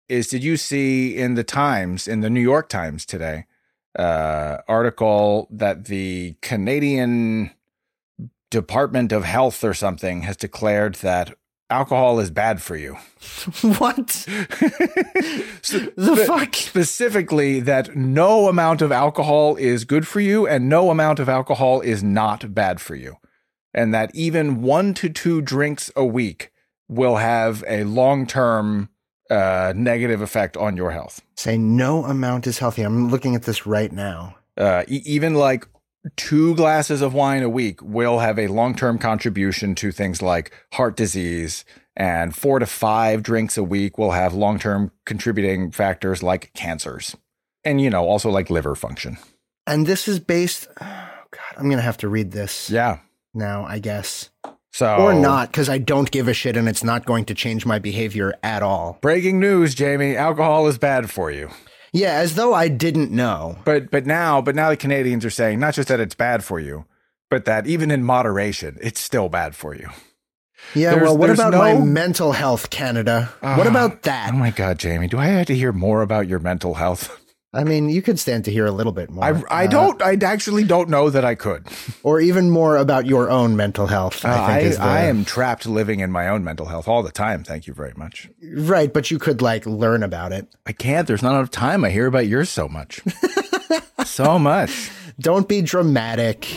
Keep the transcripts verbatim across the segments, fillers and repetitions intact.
is, did you see in the Times, in the New York Times today, uh, article that the Canadian Department of Health or something has declared that alcohol is bad for you? What? So, the spe- fuck? Specifically, that no amount of alcohol is good for you and no amount of alcohol is not bad for you. And that even one to two drinks a week will have a long-term uh, negative effect on your health. Say no amount is healthy. I'm looking at this right now. Uh, e- even like two glasses of wine a week will have a long-term contribution to things like heart disease, and four to five drinks a week will have long-term contributing factors like cancers and, you know, also like liver function. And this is based, oh God, I'm going to have to read this Yeah. now, I guess. So, Or not, because I don't give a shit and it's not going to change my behavior at all. breaking news, Jamie, alcohol is bad for you. Yeah, as though I didn't know. But but now, but now the Canadians are saying not just that it's bad for you, but that even in moderation, it's still bad for you. Yeah, There's- well, what there's about no- my mental health, Canada? what Ah, about that? Oh my God, Jamie, do I have to hear more about your mental health? I mean, you could stand to hear a little bit more. I I Uh, don't, I actually don't know that I could. Or even more about your own mental health, I Uh, think I, is the... I am trapped living in my own mental health all the time. Thank you very much. Right, but you could, like, learn about it. I can't. There's not enough time. I hear about yours so much. So much. Don't be dramatic.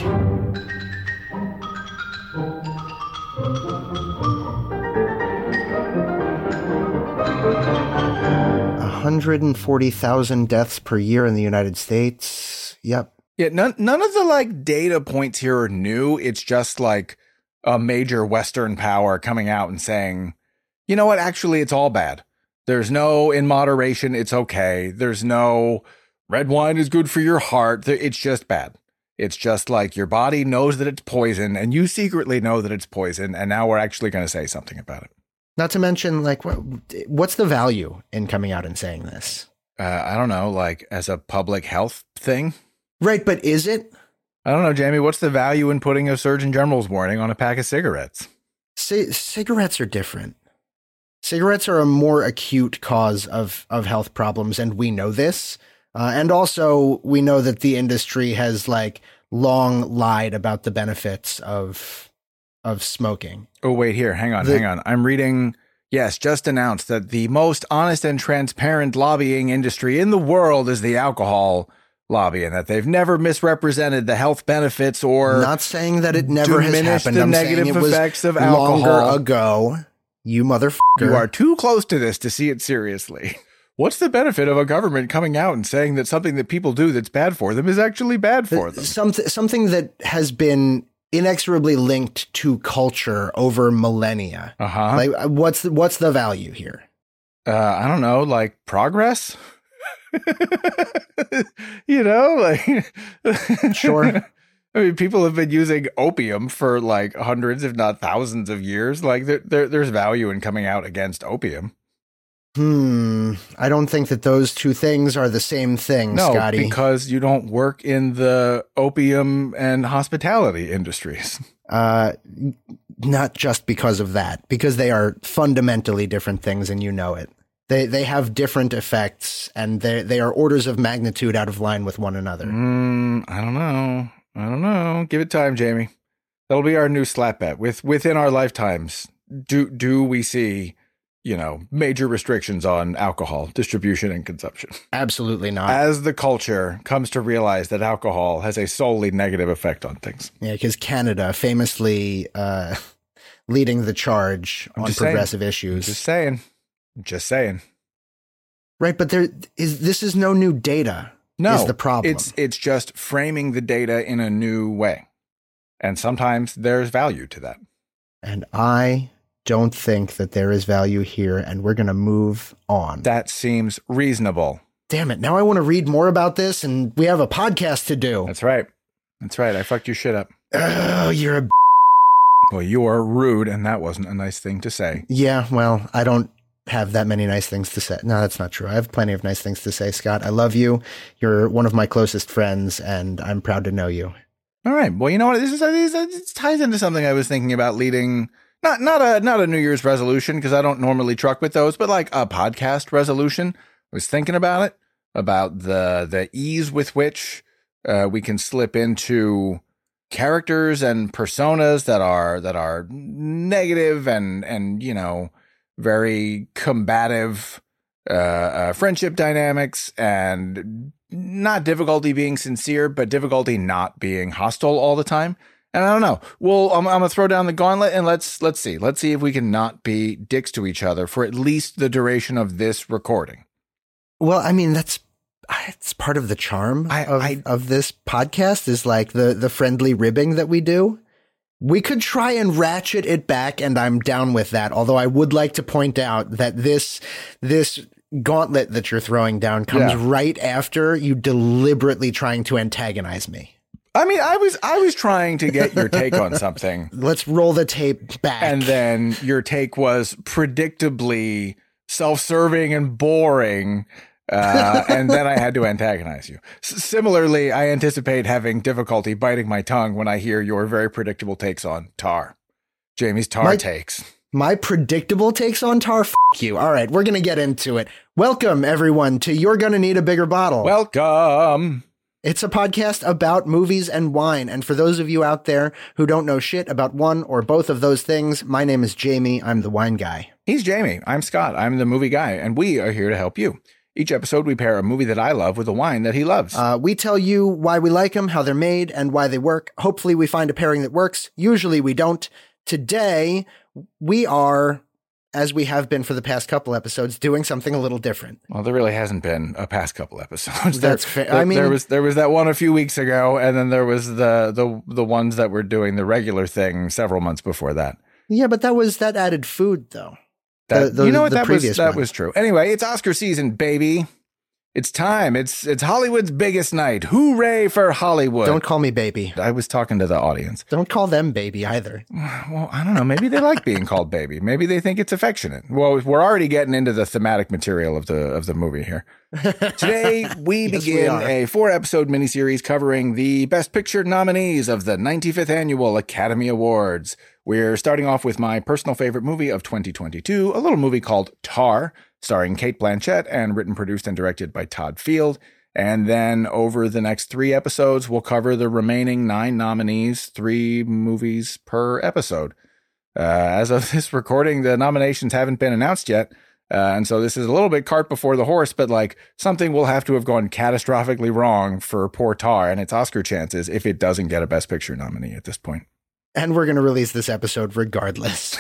one hundred forty thousand deaths per year in the United States. Yep. Yeah, none none of the like data points here are new. It's just like a major Western power coming out and saying, you know what, actually it's all bad. There's no in moderation, it's okay. There's no red wine is good for your heart. There- It's just bad. It's just like your body knows that it's poison and you secretly know that it's poison, and now we're actually going to say something about it. Not to mention, like, what, what's the value in coming out and saying this? Uh, I don't know, like as a public health thing. Right, but is it? I don't know, Jamie, what's the value in putting a Surgeon General's warning on a pack of cigarettes? C- cigarettes are different. Cigarettes are a more acute cause of, of health problems, and we know this. Uh, and also, we know that the industry has, like, long lied about the benefits of of smoking. Oh, wait, here, hang on, The- hang on. I'm reading, yes, just announced that the most honest and transparent lobbying industry in the world is the alcohol lobby, and that they've never misrepresented the health benefits or Not saying that it never has diminish happened. the I'm negative saying it was effects of longer alcohol. ago. You motherfucker. You are too close to this to see it seriously. What's the benefit of a government coming out and saying that something that people do that's bad for them is actually bad for them? Something, something that has been inexorably linked to culture over millennia. Uh-huh. Like, what's the, what's the value here? Uh, I don't know, like progress? You know, like Sure. I mean, people have been using opium for like hundreds, if not thousands of years. Like there, there there's value in coming out against opium. Hmm. I don't think that those two things are the same thing, No, Scotty. because you don't work in the opium and hospitality industries. Uh, not just because of that, because they are fundamentally different things, and you know it. They they have different effects, and they they are orders of magnitude out of line with one another. Mm, I don't know. I don't know. Give it time, Jamie. That'll be our new slap bet. With within our lifetimes, do do we see, you know, major restrictions on alcohol distribution and consumption Absolutely not. as the culture comes to realize that alcohol has a solely negative effect on things? Yeah, because Canada famously uh, leading the charge I'm on just saying. progressive issues. Just saying. Just saying. Right, but there is this is no new data. No, is the problem. It's it's just framing the data in a new way. And sometimes there's value to that. And I don't think that there is value here, and we're going to move on. That seems reasonable. Damn it. Now I want to read more about this, and we have a podcast to do. That's right. That's right. I fucked your shit up. Oh, you're a... Well, you are rude, and that wasn't a nice thing to say. Yeah, well, I don't have that many nice things to say. No, that's not true. I have plenty of nice things to say, Scott. I love you. You're one of my closest friends, and I'm proud to know you. All right. Well, you know what? This is this, this ties into something I was thinking about leading not not a not a New Year's resolution, because I don't normally truck with those, but like a podcast resolution. I was thinking about it, about the the ease with which uh, we can slip into characters and personas that are that are negative and and you know very combative uh, uh, friendship dynamics, and not difficulty being sincere, but difficulty not being hostile all the time. And I don't know. Well, I'm, I'm gonna throw down the gauntlet, and let's let's see. Let's see if we can not be dicks to each other for at least the duration of this recording. Well, I mean, that's it's part of the charm I, of, I, of this podcast is like the the friendly ribbing that we do. We could try and ratchet it back, and I'm down with that. Although I would like to point out that this this gauntlet that you're throwing down comes Yeah. right after you deliberately trying to antagonize me. I mean, I was I was trying to get your take on something, Let's roll the tape back. and then your take was predictably self-serving and boring. Uh, and then I had to antagonize you. S- similarly, I anticipate having difficulty biting my tongue when I hear your very predictable takes on Tar. Jamie's Tar My- takes. My predictable takes on Tar, f*** you. All right, we're going to get into it. Welcome, everyone, to You're Gonna Need a Bigger Bottle. Welcome. It's a podcast about movies and wine. And for those of you out there who don't know shit about one or both of those things, my name is Jamie. I'm the wine guy. He's Jamie. I'm Scott. I'm the movie guy, and we are here to help you. Each episode, we pair a movie that I love with a wine that he loves. Uh, we tell you why we like them, how they're made, and why they work. Hopefully we find a pairing that works. Usually we don't. Today, we are, as we have been for the past couple episodes, doing something a little different. Well, there really hasn't been a past couple episodes. That's there, fair. I mean, there was there was that one a few weeks ago, and then there was the the the ones that were doing the regular thing several months before that. yeah, but that was that added food, though. That, The- the- you know what? the That was previous that one. was true. Anyway, it's Oscar season, baby. It's time. It's it's Hollywood's biggest night. Hooray for Hollywood! Don't call me baby. I was talking to the audience. Don't call them baby either. Well, I don't know. Maybe they like being called baby. Maybe they think it's affectionate. Well, we're already getting into the thematic material of the of the movie here. Today, we Yes, we begin are. a four-episode miniseries covering the Best Picture nominees of the ninety-fifth Annual Academy Awards. We're starting off with my personal favorite movie of twenty twenty-two, a little movie called Tar, starring Cate Blanchett and written, produced, and directed by Todd Field. And then over the next three episodes, we'll cover the remaining nine nominees, three movies per episode. Uh, as of this recording, the nominations haven't been announced yet. Uh, and so this is a little bit cart before the horse, but like something will have to have gone catastrophically wrong for poor Tar and its Oscar chances if it doesn't get a Best Picture nominee at this point. And we're going to release this episode regardless.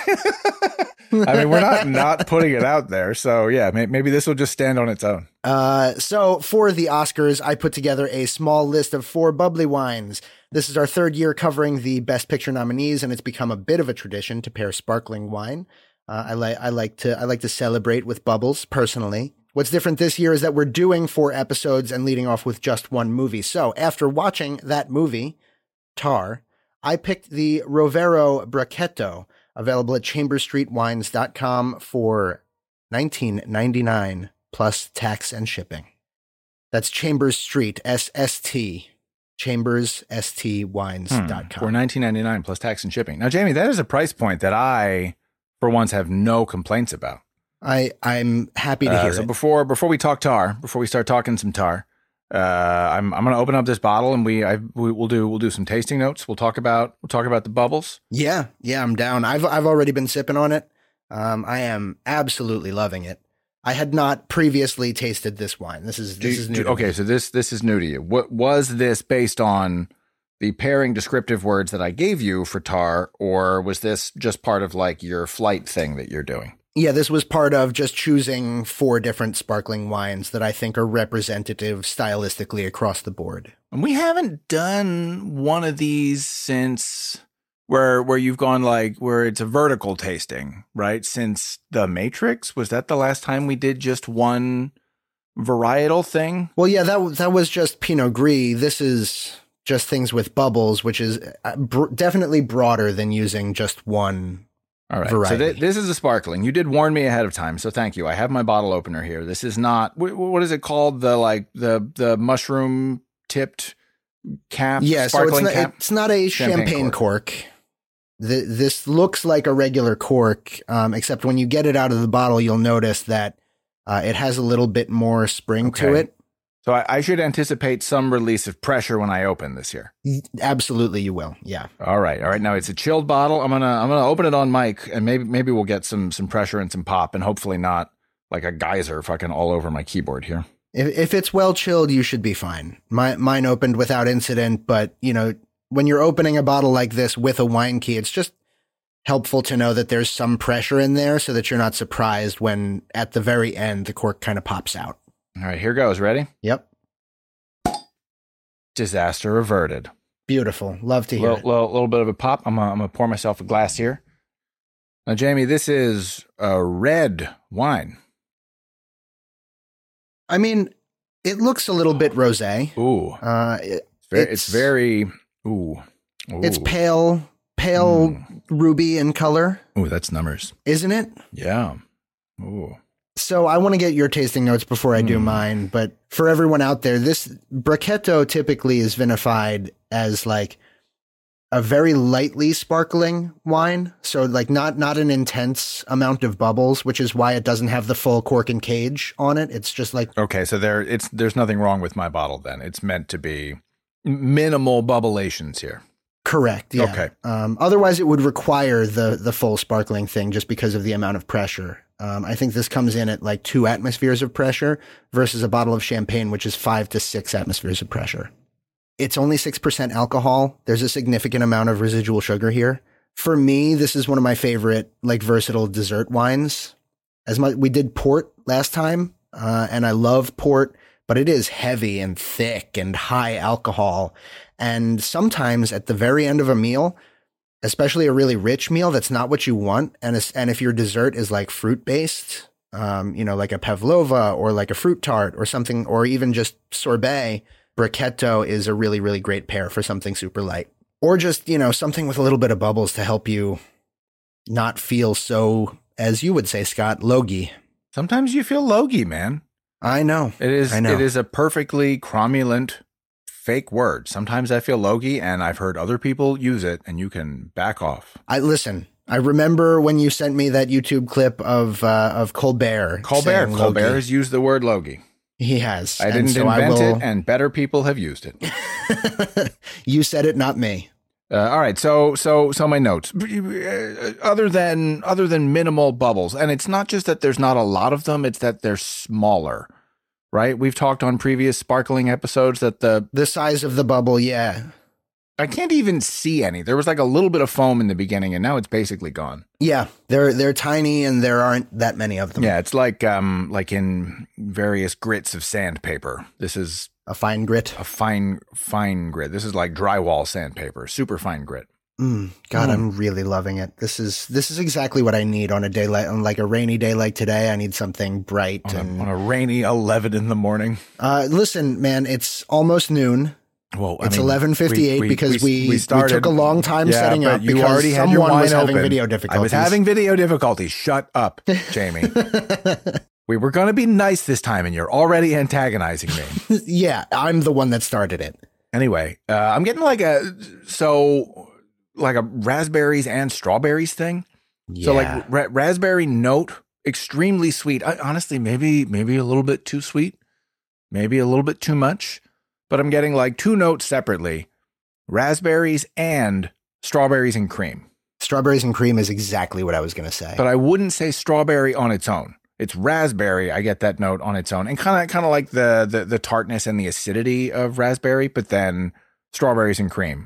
I mean, we're not not putting it out there. So yeah, may- maybe this will just stand on its own. Uh, so for the Oscars, I put together a small list of four bubbly wines. This is our third year covering the Best Picture nominees, and it's become a bit of a tradition to pair sparkling wine. Uh, I like I like to I like to celebrate with bubbles personally. What's different this year is that we're doing four episodes and leading off with just one movie. So after watching that movie, Tar, I picked the Rovero Bracchetto, available at chambers street wines dot com for nineteen ninety-nine plus tax and shipping. That's Chambers Street, S S T, chambers st wines dot com. For nineteen ninety-nine plus tax and shipping. Now, Jamie, that is a price point that I, for once, have no complaints about. I, I'm happy to Uh, hear so it. before before we talk Tar, before we start talking some Tar, uh, I'm I'm going to open up this bottle and we I we, we'll do we'll do some tasting notes. We'll talk about we'll talk about the bubbles. Yeah, yeah, I'm down. I've I've already been sipping on it. Um, I am absolutely loving it. I had not previously tasted this wine. This is this Do- is do- new. to okay, me. so this this is new to you. What was this based on the pairing descriptive words that I gave you for Tar, or was this just part of like your flight thing that you're doing? Yeah, this was part of just choosing four different sparkling wines that I think are representative stylistically across the board. And we haven't done one of these since where where you've gone like where it's a vertical tasting, right? Since The Matrix, was that the last time we did just one varietal thing? Well, yeah, that w- that was just Pinot Gris. This is just things with bubbles, which is uh, br- definitely broader than using just one. All right. Variety. So th- this is a sparkling. You did warn me ahead of time, so thank you. I have my bottle opener here. This is not wh- what is it called? The like the the mushroom tipped cap. Yeah, so it's sparkling not, cap. it's not a Champagne champagne, cork. th- this looks like a regular cork, um, except when you get it out of the bottle, you'll notice that uh, it has a little bit more spring Okay. to it. So I, I should anticipate some release of pressure when I open this here. Absolutely, you will. Yeah. All right, all right. Now it's a chilled bottle. I'm gonna I'm gonna open it on mic, and maybe maybe we'll get some some pressure and some pop, and hopefully not like a geyser fucking all over my keyboard here. If, if it's well chilled, you should be fine. My, mine opened without incident, but you know, when you're opening a bottle like this with a wine key, it's just helpful to know that there's some pressure in there so that you're not surprised when at the very end the cork kind of pops out. All right, here goes. Ready? Yep. Disaster averted. Beautiful. Love to hear Little, it. little, little bit of a pop. I'm gonna, I'm gonna pour myself a glass here. Now, Jamie, this is a red wine. I mean, it looks a little bit rosé. Ooh, Uh, it, it's very, it's- it's very ooh. Ooh. it's pale, pale Mm. ruby in color, Ooh, that's numbers. isn't it? Yeah. Ooh. So I want to get your tasting notes before I do Mm. mine, but for everyone out there, this Bracchetto typically is vinified as like a very lightly sparkling wine. So like not, not an intense amount of bubbles, which is why it doesn't have the full cork and cage on it. It's just like, Okay, so there, it's there's nothing wrong with my bottle then. It's meant to be minimal bubblations here. correct. Yeah. Okay. Um, otherwise it would require the, the full sparkling thing just because of the amount of pressure. Um, I think this comes in at like two atmospheres of pressure versus a bottle of champagne, which is five to six atmospheres of pressure. It's only six percent alcohol. There's a significant amount of residual sugar here. For me, this is one of my favorite, like, versatile dessert wines. As much, we did port last time, uh, and I love port, but it is heavy and thick and high alcohol. And sometimes at the very end of a meal, especially a really rich meal, that's not what you want. And it's, and if your dessert is like fruit based, um, you know, like a pavlova or like a fruit tart or something, or even just sorbet, Bracchetto is a really, really great pair for something super light. Or just, you know, something with a little bit of bubbles to help you not feel so, as you would say, Scott, logy. Sometimes you feel logy, man. I know. It is I know. it is a perfectly cromulent fake word. Sometimes I feel logy, and I've heard other people use it, and you can back off. I listen. I remember when you sent me that YouTube clip of uh, of Colbert. Colbert, saying Colbert logy. has used the word logy. He has. I And didn't so I invent will- it, and better people have used it. You said it, not me. Uh, all right, so so so my notes. Uh, Other than other than minimal bubbles, and it's not just that there's not a lot of them; it's that they're smaller. Right? We've talked on previous sparkling episodes that the The size of the bubble, yeah. I can't even see any. There was like a little bit of foam in the beginning, and now it's basically gone. Yeah, they're they're tiny and there aren't that many of them. Yeah, it's like um like in various grits of sandpaper. This is A fine grit. a fine fine grit. This is like drywall sandpaper, super fine grit. Mm, God, Mm. I'm really loving it. This is this is exactly what I need on a day like on like a rainy day like today. I need something bright On a, and on a rainy eleven in the morning. uh, listen, man, it's almost noon. Well, I It's mean, eleven fifty-eight we- we- because we, we we, started- took a long time Yeah, setting but up you because already had someone your wine was having open. video I difficulties. was having video difficulties. Shut up, Jamie. We were going to be nice this time, and you're already antagonizing me. Yeah, I'm the one that started it. Anyway, uh, I'm getting like a so like a raspberries and strawberries thing. Yeah. So like ra- raspberry note, extremely sweet. I, honestly, maybe maybe a little bit too sweet, maybe a little bit too much. But I'm getting like two notes separately: raspberries and strawberries and cream. Strawberries and cream is exactly what I was going to say. But I wouldn't say strawberry on its own. It's raspberry. I get that note on its own, and kind of kind of like the, the the tartness and the acidity of raspberry. But then strawberries and cream.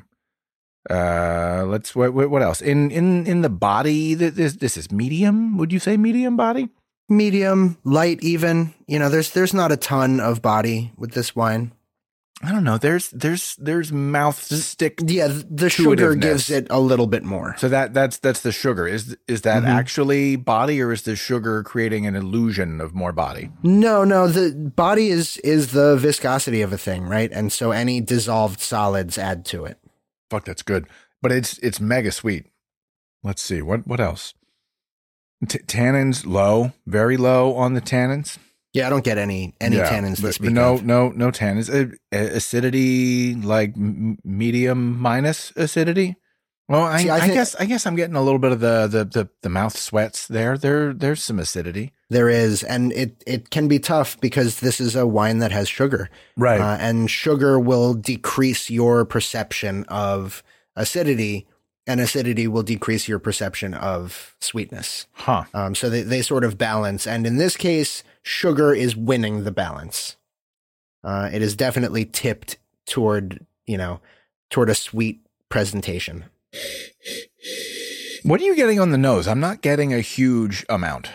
Uh, let's what what what else in in in the body? th- This this is medium. Would you say medium body? Medium, light, even. You know, there's there's not a ton of body with this wine. I don't know. There's there's there's mouth stick. Yeah, th- the sugar Intuitiveness. gives it a little bit more. So that that's that's the sugar. Is is that Mhm. actually body, or is the sugar creating an illusion of more body? No, no, the body is is the viscosity of a thing, right? And so any dissolved solids add to it. Fuck, that's good. But it's it's mega sweet. Let's see what what else. T- tannins low, very low on the tannins. Yeah, I don't get any any Yeah, tannins to but- speak but no, of. no, no tannins. Uh, uh, acidity like m- medium minus acidity. Well, I, See, I I, think- guess I guess I'm getting a little bit of the the the, the mouth sweats there. There there's some acidity. There is, and it, it can be tough because this is a wine that has sugar. Right. Uh, and sugar will decrease your perception of acidity, and acidity will decrease your perception of sweetness. Huh. Um, so they, they sort of balance. And in this case, sugar is winning the balance. Uh, it is definitely tipped toward, you know, toward a sweet presentation. What are you getting on the nose? I'm not getting a huge amount.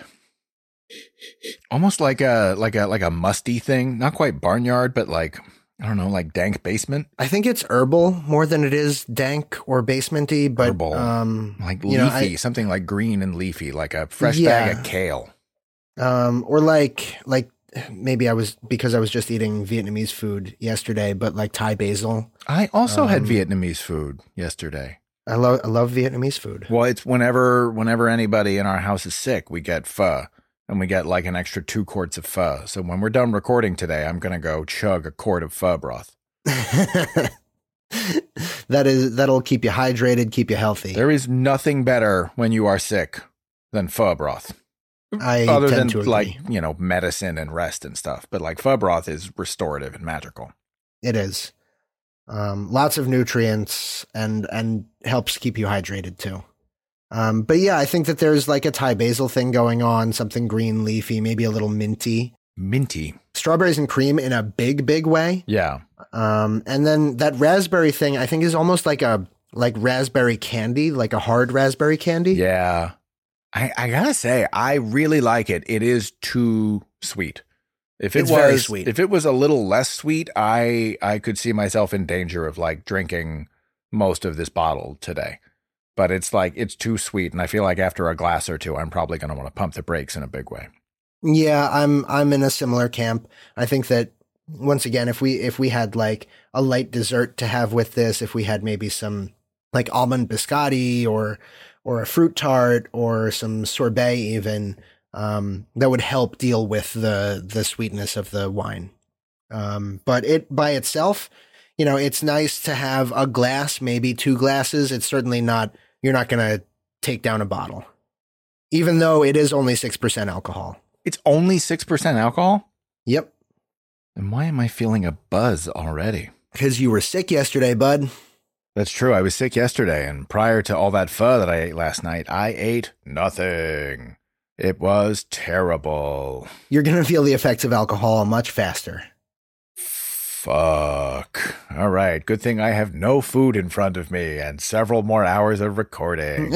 Almost like a like a like a musty thing. Not quite barnyard, but like, I don't know, like dank basement. I think it's herbal more than it is dank or basementy, but Herbal. um, Like you leafy, know, I- something like green and leafy, like a fresh Yeah. bag of kale. um, or like like maybe I was because I was just eating Vietnamese food yesterday, but like Thai basil. I also had Um, Vietnamese food yesterday. I love I love Vietnamese food. Well, it's whenever whenever anybody in our house is sick, we get pho, and we get like an extra two quarts of pho. So when we're done recording today, I'm gonna go chug a quart of pho broth. that is that'll keep you hydrated, keep you healthy. There is nothing better when you are sick than pho broth. I Other than tend to agree. like, you know, medicine and rest and stuff. But like pho broth is restorative and magical. It is. Um, lots of nutrients and and helps keep you hydrated too. Um, but yeah, I think that there's like a Thai basil thing going on, something green leafy, maybe a little minty. Minty. Strawberries and cream in a big, big way. Yeah. Um, and then that raspberry thing, I think, is almost like a like raspberry candy, like a hard raspberry candy. Yeah. I, I gotta say, I really like it. It is too sweet. If it It's was very sweet. if it was a little less sweet, I I could see myself in danger of like drinking most of this bottle today. But it's like it's too sweet, and I feel like after a glass or two, I'm probably going to want to pump the brakes in a big way. Yeah, I'm I'm in a similar camp. I think that once again, if we if we had like a light dessert to have with this, if we had maybe some like almond biscotti or or a fruit tart or some sorbet even, um, that would help deal with the the sweetness of the wine. Um, but it by itself, you know, it's nice to have a glass, maybe two glasses. It's certainly not, you're not going to take down a bottle, even though it is only six percent alcohol. It's only six percent alcohol? Yep. And why am I feeling a buzz already? Because you were sick yesterday, bud. That's true. I was sick yesterday, and prior to all that pho that I ate last night, I ate nothing. It was terrible. You're going to feel the effects of alcohol much faster. Fuck. All right. Good thing I have no food in front of me and several more hours of recording.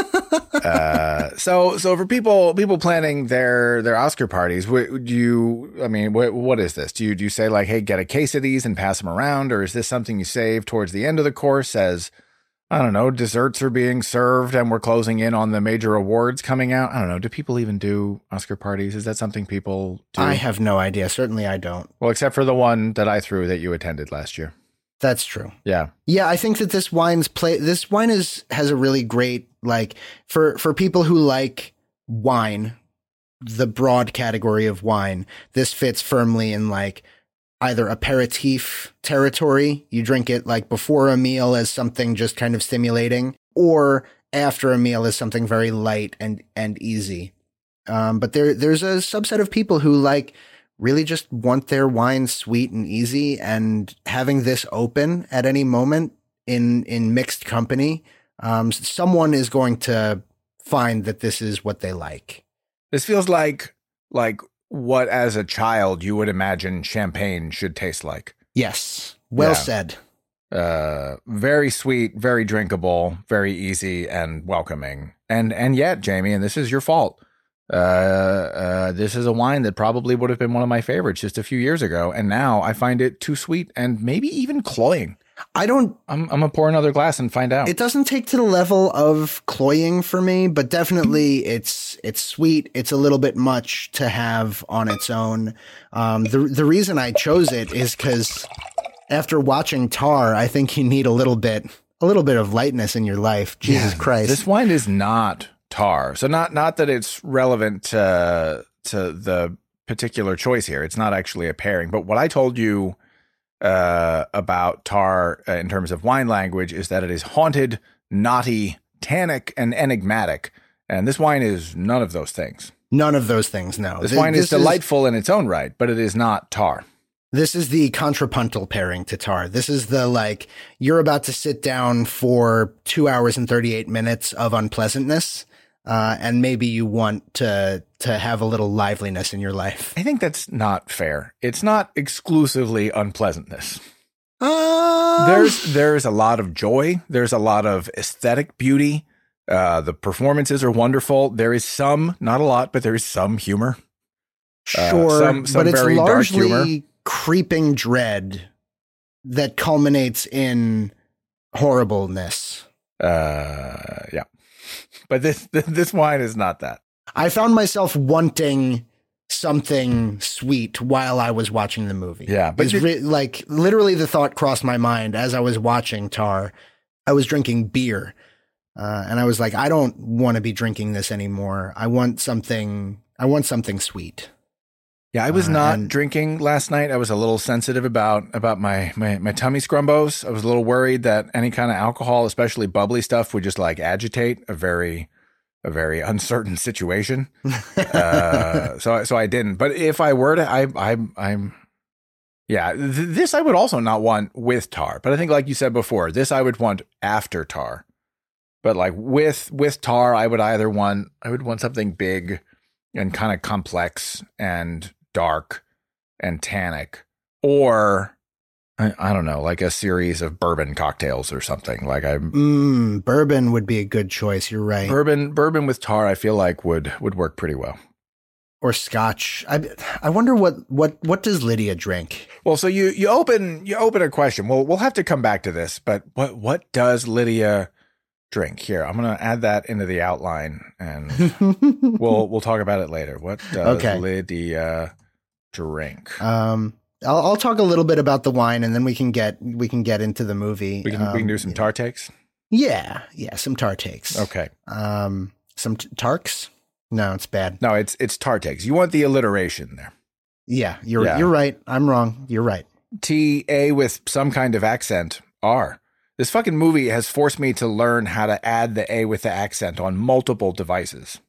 uh, so, so for people, people planning their, their Oscar parties, would you, I mean, what, what is this? Do you, do you say like, hey, get a case of these and pass them around? Or is this something you save towards the end of the course as, I don't know, desserts are being served and we're closing in on the major awards coming out? I don't know. Do people even do Oscar parties? Is that something people do? I have no idea. Certainly I don't. Well, except for the one that I threw that you attended last year. That's true. Yeah. Yeah, I think that this wine's play this wine is has a really great, like, for for people who like wine, the broad category of wine, this fits firmly in like either aperitif territory. You drink it like before a meal as something just kind of stimulating, or after a meal as something very light and and easy. Um, but there there's a subset of people who like really just want their wine sweet and easy, and having this open at any moment in in mixed company, um, someone is going to find that this is what they like. This feels like like what as a child you would imagine champagne should taste like. Yes, well Yeah. said. Uh, very sweet, very drinkable, very easy and welcoming. And and yet, Jamie, and this is your fault. Uh, uh, this is a wine that probably would have been one of my favorites just a few years ago, and now I find it too sweet and maybe even cloying. I don't. I'm I'm gonna pour another glass and find out. It doesn't take to the level of cloying for me, but definitely it's it's sweet. It's a little bit much to have on its own. Um, the the reason I chose it is because after watching Tar, I think you need a little bit a little bit of lightness in your life. Jesus Yeah, Christ! This wine is not Tar, so not not that it's relevant to to the particular choice here. It's not actually a pairing, but what I told you uh, about Tar uh, in terms of wine language is that it is haunted knotty, tannic, and enigmatic. And this wine is none of those things. None of those things, no. This Th- wine this is delightful in its own right, but it is not tar. This is the contrapuntal pairing to tar. This is the, like, you're about to sit down for two hours and thirty-eight minutes of unpleasantness, uh, and maybe you want to to have a little liveliness in your life. I think that's not fair. It's not exclusively unpleasantness. Um, There's there's a lot of joy. There's a lot of aesthetic beauty. Uh, the performances are wonderful. There is some, not a lot, but there is some humor. Sure, uh, some, some but it's very dark humor. largely creeping dread that culminates in horribleness. Uh, yeah, but this this wine is not that. I found myself wanting something sweet while I was watching the movie. Yeah, but It's you- re- like literally the thought crossed my mind as I was watching Tar. I was drinking beer, uh, and I was like, I don't want to be drinking this anymore. I want something. I want something sweet. Yeah, I was Uh, not and- drinking last night. I was a little sensitive about about my, my my tummy scrumbos. I was a little worried that any kind of alcohol, especially bubbly stuff, would just like agitate a very a very uncertain situation. uh, so so I didn't. But if I were to, I I I'm yeah. Th- this I would also not want with tar. But I think, like you said before, this I would want after tar. But like with with tar, I would either want I would want something big and kind of complex and dark and tannic, or I, I don't know, like a series of bourbon cocktails or something. Like I Mm, bourbon would be a good choice. You're right. bourbon bourbon with tar, I feel like would would work pretty well. Or scotch. I I wonder what what what does Lydia drink? Well, so you you open you open a question. Well, we'll have to come back to this, but what what does Lydia drink? Here, I'm going to add that into the outline, and we'll we'll talk about it later. What does Okay. Lydia drink? Um, I'll, I'll talk a little bit about the wine, and then we can get we can get into the movie. We can um, we can do some tar takes. Yeah, yeah, some tar takes. Okay. Um, some t- tarks. No, it's bad. No, it's it's tar takes. You want the alliteration there. Yeah, you're Yeah. you're right. I'm wrong. You're right. T A with some kind of accent. R. This fucking movie has forced me to learn how to add the A with the accent on multiple devices.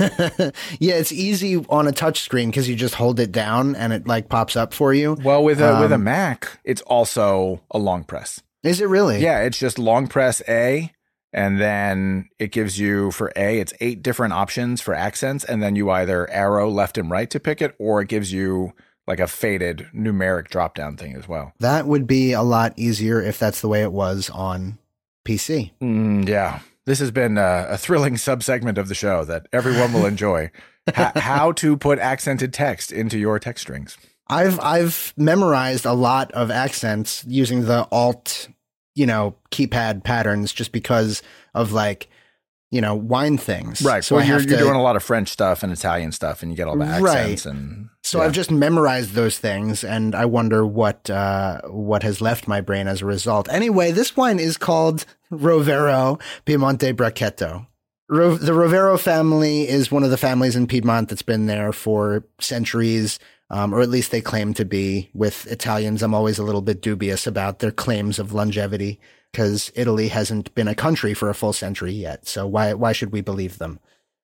Yeah, it's easy on a touch screen because you just hold it down and it like pops up for you. Well, with a with a Um, Mac, it's also a long press. Is it really? Yeah, it's just long press A, and then it gives you for A, it's eight different options for accents, and then you either arrow left and right to pick it, or it gives you like a faded numeric drop down thing as well. That would be a lot easier if that's the way it was on P C. Mm, yeah. This has been a, a thrilling subsegment of the show that everyone will enjoy. H- how to put accented text into your text strings. I've I've memorized a lot of accents using the alt, you know, keypad patterns just because of like, you know, wine things. Right. So well, I you're, have you're to, doing a lot of French stuff and Italian stuff, and you get all the Right. accents. And So yeah. I've just memorized those things, and I wonder what uh, what has left my brain as a result. Anyway, this wine is called Rovero Piemonte Bracchetto. Ro- the Rovero family is one of the families in Piedmont that's been there for centuries, um, or at least they claim to be. With Italians, I'm always a little bit dubious about their claims of longevity because Italy hasn't been a country for a full century yet. So why why should we believe them?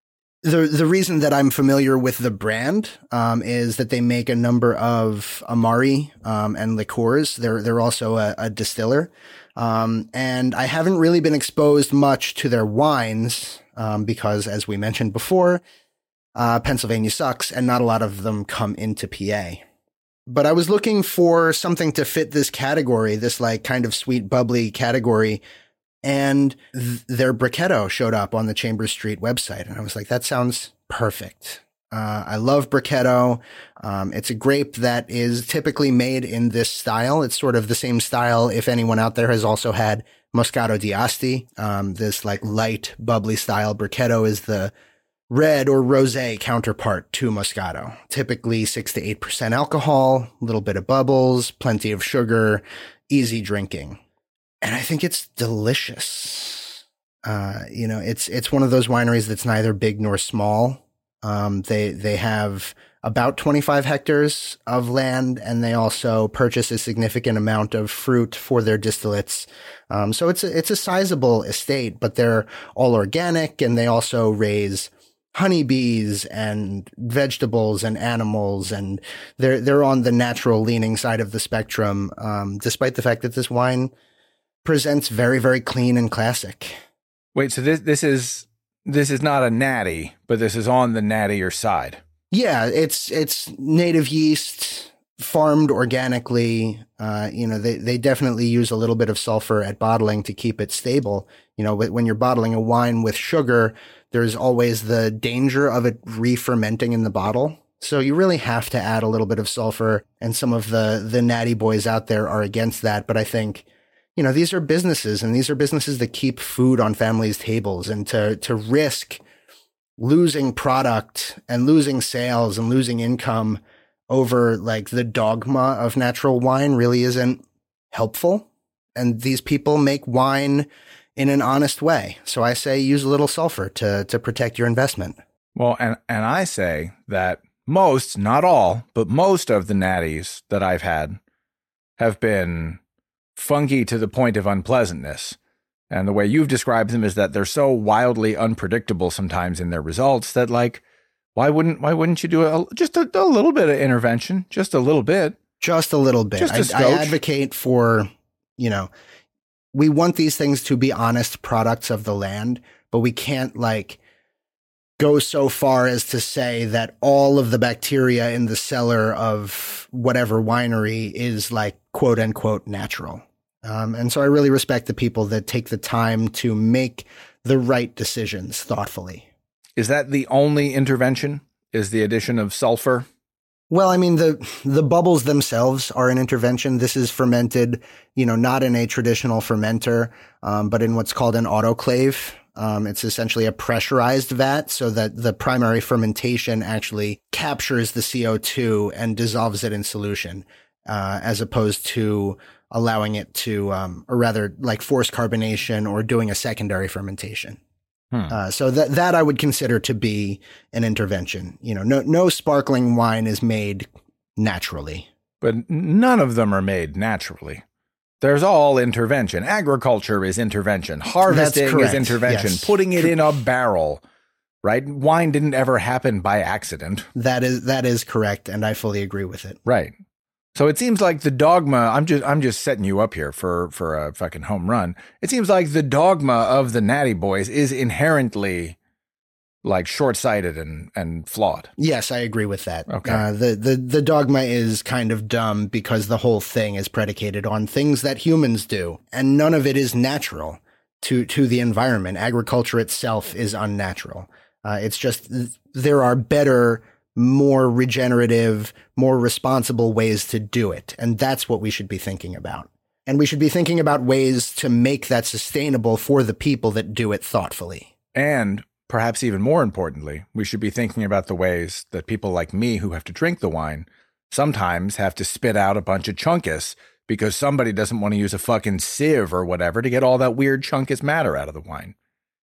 The the reason that I'm familiar with the brand um, is that they make a number of Amari um, and liqueurs. They're they're also a, a distiller, um, and I haven't really been exposed much to their wines um, because, as we mentioned before, uh, Pennsylvania sucks, and not a lot of them come into P A. But I was looking for something to fit this category, this like kind of sweet, bubbly category. And th- their Bricchetto showed up on the Chambers Street website. And I was like, that sounds perfect. Uh, I love Bricchetto. Um, it's a grape that is typically made in this style. It's sort of the same style. If anyone out there has also had Moscato d'Asti, um, this like light, bubbly style, Bricchetto is the red or rosé counterpart to Moscato. Typically six to eight percent alcohol, a little bit of bubbles, plenty of sugar, easy drinking. And I think it's delicious. Uh, you know, it's it's one of those wineries that's neither big nor small. Um, they they have about twenty-five hectares of land, and they also purchase a significant amount of fruit for their distillates. Um, so it's a, it's a sizable estate, but they're all organic, and they also raise honeybees and vegetables and animals, and they're they're on the natural leaning side of the spectrum. Um, despite the fact that this wine presents very, very clean and classic. Wait, so this this is this is not a natty, but this is on the nattier side. Yeah, it's it's native yeast, farmed organically. Uh, you know, they, they definitely use a little bit of sulfur at bottling to keep it stable. You know, when you're bottling a wine with sugar, there's always the danger of it re-fermenting in the bottle. So you really have to add a little bit of sulfur, and some of the the natty boys out there are against that. But I think, you know, these are businesses, and these are businesses that keep food on families' tables, and to to risk losing product and losing sales and losing income over like the dogma of natural wine really isn't helpful. And these people make wine in an honest way. So I say use a little sulfur to to protect your investment. Well, and and I say that most, not all, but most of the natties that I've had have been funky to the point of unpleasantness. And the way you've described them is that they're so wildly unpredictable sometimes in their results that, like, why wouldn't why wouldn't you do a, just a, a little bit of intervention, just a little bit, just a little bit. Just a I, I advocate for, you know, we want these things to be honest products of the land, but we can't like go so far as to say that all of the bacteria in the cellar of whatever winery is like quote unquote natural. Um, and so I really respect the people that take the time to make the right decisions thoughtfully. Is that the only intervention? Is the addition of sulfur? Well, I mean, the the bubbles themselves are an intervention. This is fermented, you know, not in a traditional fermenter, um, but in what's called an autoclave. Um, it's essentially a pressurized vat so that the primary fermentation actually captures the C O two and dissolves it in solution, uh, as opposed to allowing it to, um, or rather like forced carbonation or doing a secondary fermentation. Hmm. Uh, so that, that I would consider to be an intervention. You know, no, no sparkling wine is made naturally. But none of them are made naturally. There's all intervention. Agriculture is intervention. Harvesting is intervention. Yes. Putting it in a barrel, right? Wine didn't ever happen by accident. That is, that is correct. And I fully agree with it. Right. So it seems like the dogma, I'm just I'm just setting you up here for, for a fucking home run. It seems like the dogma of the Natty Boys is inherently like short-sighted and, and flawed. Yes, I agree with that. Okay. Uh, the, the, the dogma is kind of dumb because the whole thing is predicated on things that humans do, and none of it is natural to, to the environment. Agriculture itself is unnatural. Uh, it's just there are better, more regenerative, more responsible ways to do it. And that's what we should be thinking about. And we should be thinking about ways to make that sustainable for the people that do it thoughtfully. And perhaps even more importantly, we should be thinking about the ways that people like me who have to drink the wine sometimes have to spit out a bunch of chunkus because somebody doesn't want to use a fucking sieve or whatever to get all that weird chunkus matter out of the wine.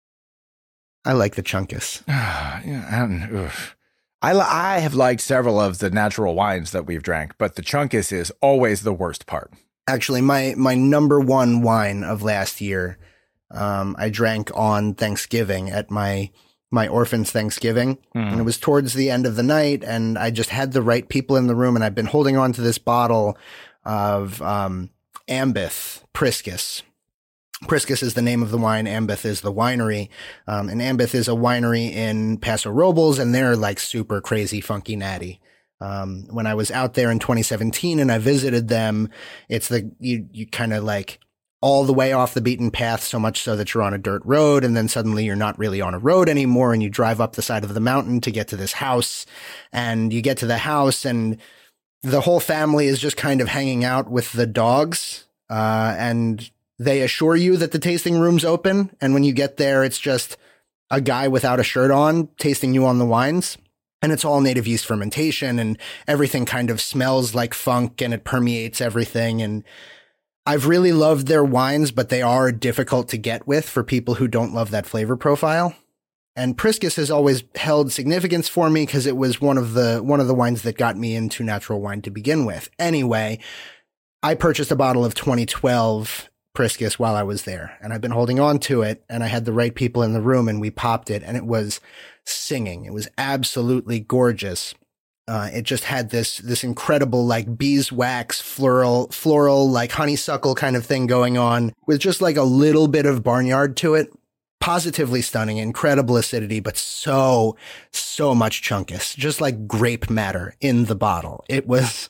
I like the chunkus. yeah, and, ugh. I, I have liked several of the natural wines that we've drank, but the chunkus is always the worst part. Actually, my, my number one wine of last year, um, I drank on Thanksgiving at my my orphan's Thanksgiving. Mm. And it was towards the end of the night, and I just had the right people in the room, and I've been holding on to this bottle of um, Ambith Priscus. Priscus is the name of the wine. Ambith is the winery. Um, and Ambith is a winery in Paso Robles, and they're like super crazy, funky, natty. Um, when I was out there in twenty seventeen and I visited them, it's the, you, you kind of like all the way off the beaten path, so much so that you're on a dirt road, and then suddenly you're not really on a road anymore, and you drive up the side of the mountain to get to this house, and you get to the house, and the whole family is just kind of hanging out with the dogs, uh, and they assure you that the tasting room's open, and when you get there, it's just a guy without a shirt on tasting you on the wines. And it's all native yeast fermentation, and everything kind of smells like funk, and it permeates everything. And I've really loved their wines, but they are difficult to get with for people who don't love that flavor profile. And Priscus has always held significance for me because it was one of the one of the wines that got me into natural wine to begin with. Anyway, I purchased a bottle of twenty twelve Priscus while I was there, and I've been holding on to it, and I had the right people in the room, and we popped it, and it was singing. It was absolutely gorgeous. Uh, it just had this this incredible like beeswax floral floral like honeysuckle kind of thing going on with just like a little bit of barnyard to it. Positively stunning, incredible acidity, but so so much chunkus, just like grape matter in the bottle. It was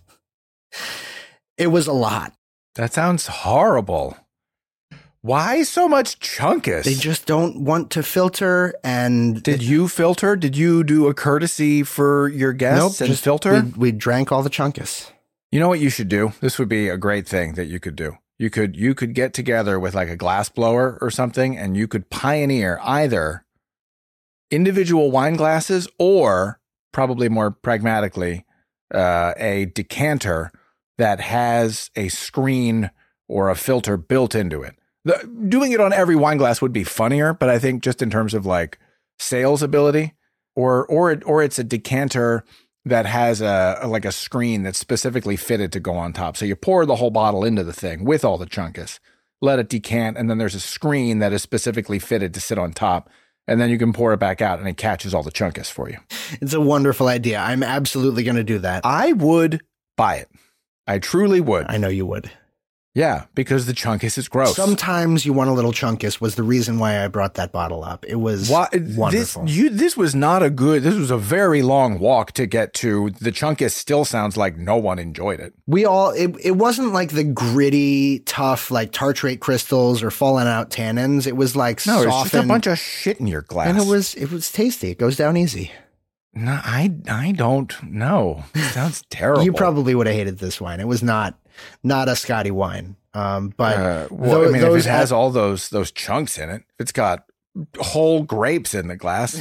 it was a lot. That sounds horrible. Why so much chunkus? They just don't want to filter. And did you filter? Did you do a courtesy for your guests nope, and just, filter? We, we drank all the chunkus. You know what you should do? This would be a great thing that you could do. You could you could get together with like a glass blower or something, and you could pioneer either individual wine glasses or, probably more pragmatically, uh, a decanter that has a screen or a filter built into it. The, doing it on every wine glass would be funnier, but I think just in terms of like sales ability, or or it, or it's a decanter that has a, a like a screen that's specifically fitted to go on top. So you pour the whole bottle into the thing with all the chunkus, let it decant, and then there's a screen that is specifically fitted to sit on top, and then you can pour it back out, and it catches all the chunkus for you. It's a wonderful idea. I'm absolutely going to do that. I would buy it. I truly would. I know you would. Yeah, because the chunkus is gross. Sometimes you want a little chunkus was the reason why I brought that bottle up. It was why, wonderful. This, you, this was not a good, this was a very long walk to get to. The chunkus still sounds like no one enjoyed it. We all, it, it wasn't like the gritty, tough, like tartrate crystals or fallen out tannins. It was like no, softened. No, it's just a bunch of shit in your glass. And it was, it was tasty. It goes down easy. No, I, I don't know. It sounds terrible. You probably would have hated this wine. It was not, not a Scotty wine. Um, but uh, well, those, I mean, if it has all those those chunks in it, if it's got whole grapes in the glass.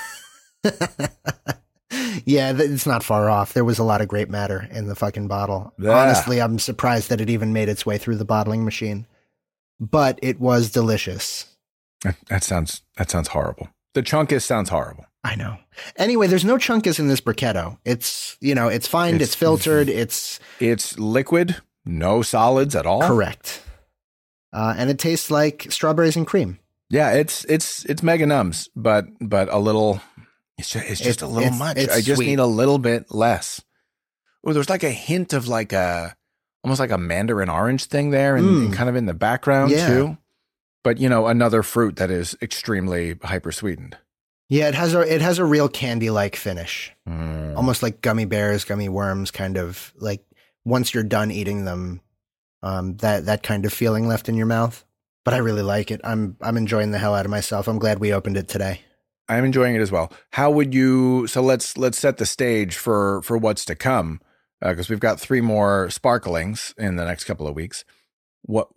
Yeah, it's not far off. There was a lot of grape matter in the fucking bottle. Yeah. Honestly, I'm surprised that it even made its way through the bottling machine. But it was delicious. That, that sounds that sounds horrible. The chunkus sounds horrible. I know. Anyway, there's no chunkus in this Brichetto. It's, you know, it's fined, it's, it's filtered, it's it's liquid. No solids at all? Correct. Uh, and it tastes like strawberries and cream. Yeah, it's it's it's mega nums, but but a little. It's just, it's just it, a little it's, much. It's I just sweet. need a little bit less. Oh, there's like a hint of like a almost like a mandarin orange thing there, and, mm. and kind of in the background yeah. too. But you know, another fruit that is extremely hyper sweetened. Yeah, it has a it has a real candy like finish, mm. almost like gummy bears, gummy worms, kind of like. Once you're done eating them, um, that that kind of feeling left in your mouth. But I really like it. I'm I'm enjoying the hell out of myself. I'm glad we opened it today. I'm enjoying it as well. How would you? So let's let's set the stage for for what's to come, because uh, we've got three more sparklings in the next couple of weeks. What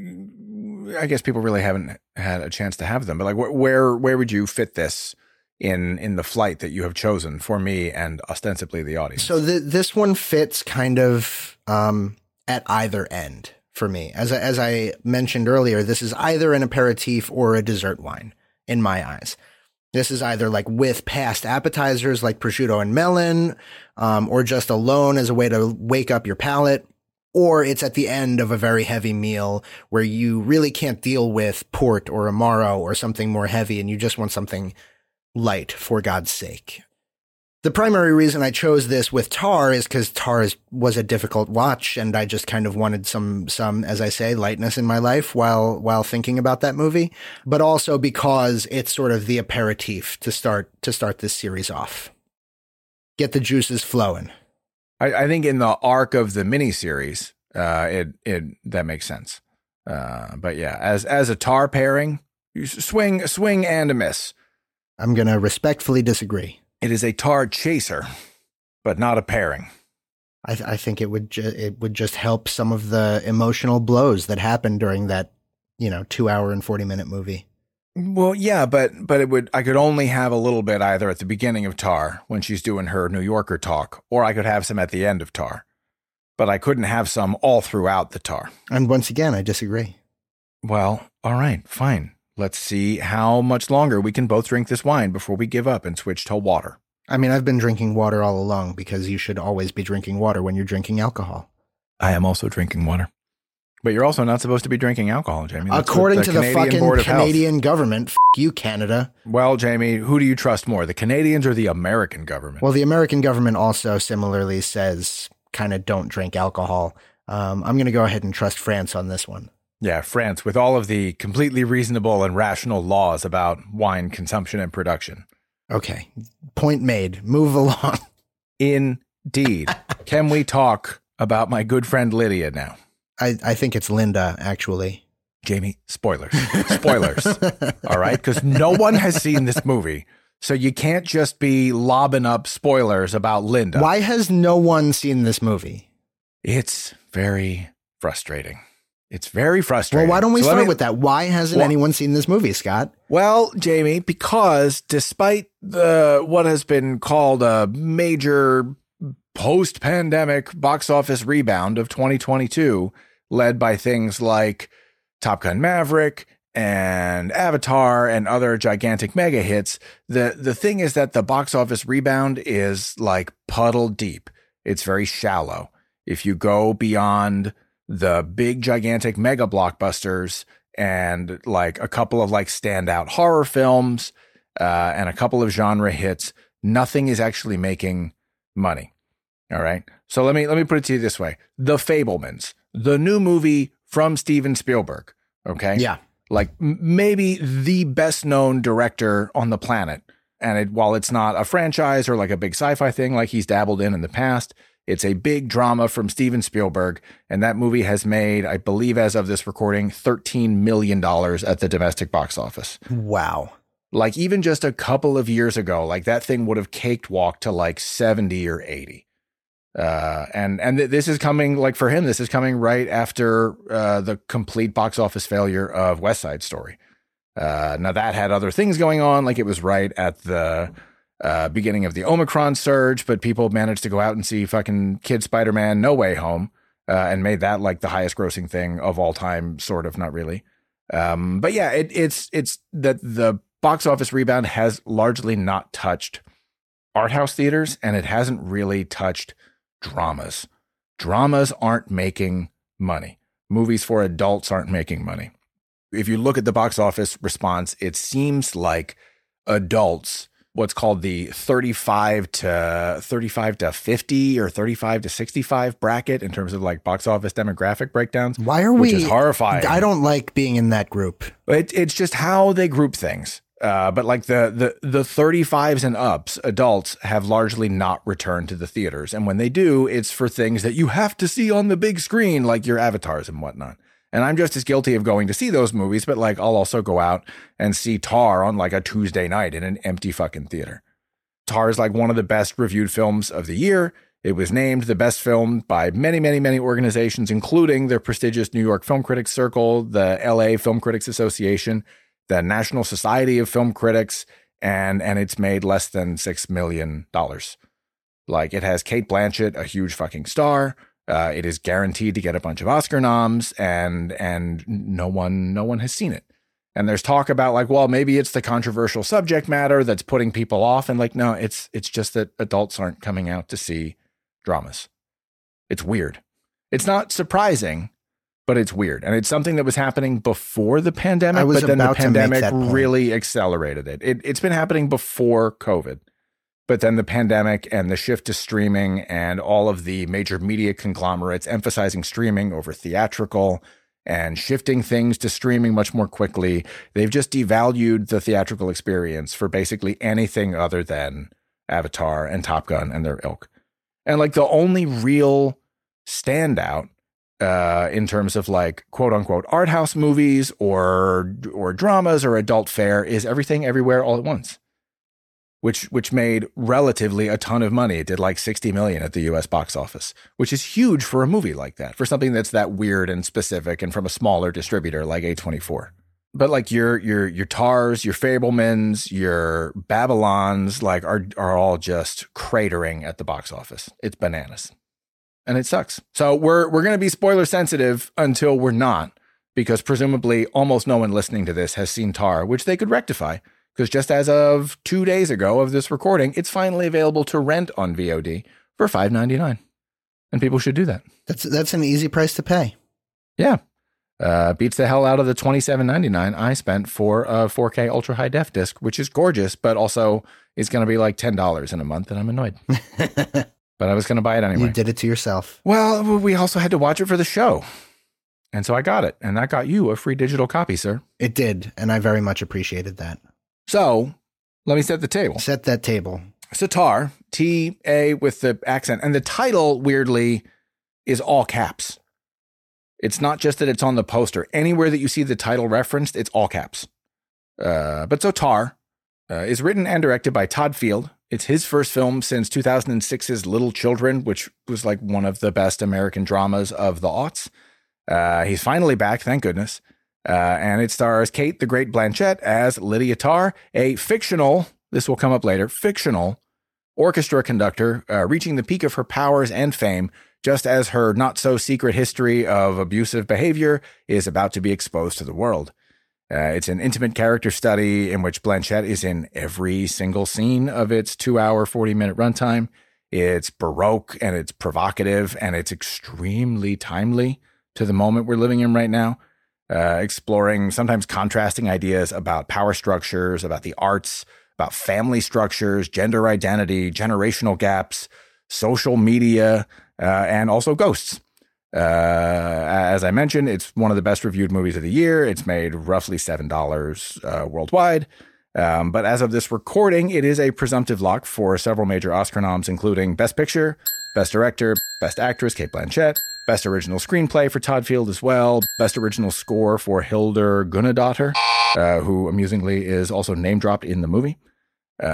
I guess people really haven't had a chance to have them, but like wh- where where would you fit this in in the flight that you have chosen for me and ostensibly the audience? So the, this one fits kind of um, at either end for me. As I, as I mentioned earlier, this is either an aperitif or a dessert wine in my eyes. This is either like with past appetizers like prosciutto and melon, um, or just alone as a way to wake up your palate, or it's at the end of a very heavy meal where you really can't deal with port or amaro or something more heavy and you just want something light, for God's sake. The primary reason I chose this with Tar is because Tar is, was a difficult watch, and I just kind of wanted some, some, as I say, lightness in my life while while thinking about that movie. But also because it's sort of the aperitif to start to start this series off. Get the juices flowing. I, I think in the arc of the miniseries, uh, it it that makes sense. Uh, but yeah, as as a Tar pairing, you swing swing and a miss. I'm going to respectfully disagree. It is a Tar chaser, but not a pairing. I, th- I think it would ju- it would just help some of the emotional blows that happened during that, you know, two hour and forty minute movie. Well, yeah, but but it would I could only have a little bit either at the beginning of Tar when she's doing her New Yorker talk, or I could have some at the end of Tar. But I couldn't have some all throughout the Tar. And once again, I disagree. Well, all right, fine. let's see how much longer we can both drink this wine before we give up and switch to water. I mean, I've been drinking water all along because you should always be drinking water when you're drinking alcohol. I am also drinking water. But you're also not supposed to be drinking alcohol, Jamie. That's According the to the Canadian fucking Board of Canadian Health. government. F you, Canada. Well, Jamie, who do you trust more, the Canadians or the American government? Well, the American government also similarly says kind of don't drink alcohol. Um, I'm going to go ahead and trust France on this one. Yeah, France, with all of the completely reasonable and rational laws about wine consumption and production. Okay, point made. Move along. Indeed. Can we talk about my good friend Lydia now? I, I think it's Linda, actually. Jamie, spoilers. Spoilers. All right? Because no one has seen this movie. So you can't just be lobbing up spoilers about Linda. Why has no one seen this movie? It's very frustrating. It's very frustrating. Well, why don't we So let start me- with that? Why hasn't Well- anyone seen this movie, Scott? Well, Jamie, because despite the what has been called a major post-pandemic box office rebound of twenty twenty-two, led by things like Top Gun Maverick and Avatar and other gigantic mega hits, the the thing is that the box office rebound is like puddle deep. It's very shallow. If you go beyond the big gigantic mega blockbusters and like a couple of like standout horror films uh, and a couple of genre hits, nothing is actually making money. All right. So let me let me put it to you this way. The Fabelmans, the new movie from Steven Spielberg. Okay. Yeah. Like m- maybe the best known director on the planet. And it, while it's not a franchise or like a big sci-fi thing like he's dabbled in in the past, it's a big drama from Steven Spielberg. And that movie has made, I believe as of this recording, thirteen million dollars at the domestic box office. Wow. Like even just a couple of years ago, like that thing would have caked walked to like seventy or eighty. Uh, and and th- this is coming, like for him, this is coming right after uh, the complete box office failure of West Side Story. Uh, now that had other things going on, like it was right at the uh, beginning of the Omicron surge, but people managed to go out and see fucking Kid Spider-Man No Way Home uh, and made that like the highest grossing thing of all time, sort of, not really. Um, but yeah, it, it's it's that the box office rebound has largely not touched art house theaters, and it hasn't really touched dramas. Dramas aren't making money. Movies for adults aren't making money. If you look at the box office response, it seems like adults, what's called the thirty-five to thirty-five to fifty or thirty-five to sixty-five bracket in terms of like box office demographic breakdowns. Why are which we is horrifying. I don't like being in that group. It, it's just how they group things. Uh, but like the, the, the thirty-fives and ups, adults have largely not returned to the theaters. And when they do, it's for things that you have to see on the big screen, like your avatars and whatnot. And I'm just as guilty of going to see those movies, but like I'll also go out and see Tar on like a Tuesday night in an empty fucking theater. Tar is like one of the best reviewed films of the year. It was named the best film by many, many, many organizations, including the prestigious New York Film Critics Circle, the L A Film Critics Association, the National Society of Film Critics, and and it's made less than six million dollars. Like it has Cate Blanchett, a huge fucking star. Uh, it is guaranteed to get a bunch of Oscar noms, and and no one no one has seen it. And there's talk about like, well, maybe it's the controversial subject matter that's putting people off, and like, no, it's it's just that adults aren't coming out to see dramas. It's weird. It's not surprising, but it's weird. And it's something that was happening before the pandemic, I was but then the about to make pandemic that point. really accelerated it. it. It's been happening before COVID, but then the pandemic and the shift to streaming and all of the major media conglomerates emphasizing streaming over theatrical and shifting things to streaming much more quickly. They've just devalued the theatrical experience for basically anything other than Avatar and Top Gun and their ilk. And like the only real standout uh, in terms of like quote unquote art house movies or or dramas or adult fare is Everything Everywhere All at Once, which which made relatively a ton of money. It did like sixty million at the U S box office, which is huge for a movie like that, for something that's that weird and specific and from a smaller distributor like A twenty-four. But like your your your Tars, your Fabelmans, your Babylons, like are are all just cratering at the box office. It's bananas, and it sucks. So we're we're gonna be spoiler sensitive until we're not. because presumably almost no one listening to this has seen Tar, which they could rectify. Because just as of two days ago of this recording, it's finally available to rent on V O D for five dollars and ninety-nine cents. And people should do that. That's that's an easy price to pay. Yeah. Uh, beats the hell out of the twenty-seven ninety-nine I spent for a four K ultra high def disc, which is gorgeous, but also is going to be like ten dollars in a month, and I'm annoyed. But I was going to buy it anyway. You did it to yourself. Well, we also had to watch it for the show. And so I got it, and that got you a free digital copy, sir. It did, and I very much appreciated that. So let me set the table. Set that table. So Tar, T A with the accent, and the title, weirdly, is all caps. It's not just that it's on the poster. Anywhere that you see the title referenced, it's all caps. Uh, but so Tar uh, is written and directed by Todd Field. It's his first film since two thousand six's Little Children, which was like one of the best American dramas of the aughts. Uh, he's finally back, thank goodness. Uh, and it stars Kate the Great Blanchett as Lydia Tar, a fictional, this will come up later, fictional orchestra conductor uh, reaching the peak of her powers and fame just as her not-so-secret history of abusive behavior is about to be exposed to the world. Uh, it's an intimate character study in which Blanchett is in every single scene of its two-hour, forty-minute runtime. It's baroque, and it's provocative, and it's extremely timely to the moment we're living in right now, uh, exploring, sometimes contrasting ideas about power structures, about the arts, about family structures, gender identity, generational gaps, social media, uh, and also ghosts. Uh, as I mentioned, it's one of the best reviewed movies of the year. It's made roughly seven dollars uh, worldwide. Um, but as of this recording, it is a presumptive lock for several major Oscar noms, including Best Picture, Best Director, Best Actress, Cate Blanchett, Best Original Screenplay for Todd Field as well, Best Original Score for Hildur Gunnadóttir, uh, who amusingly is also name-dropped in the movie. Uh,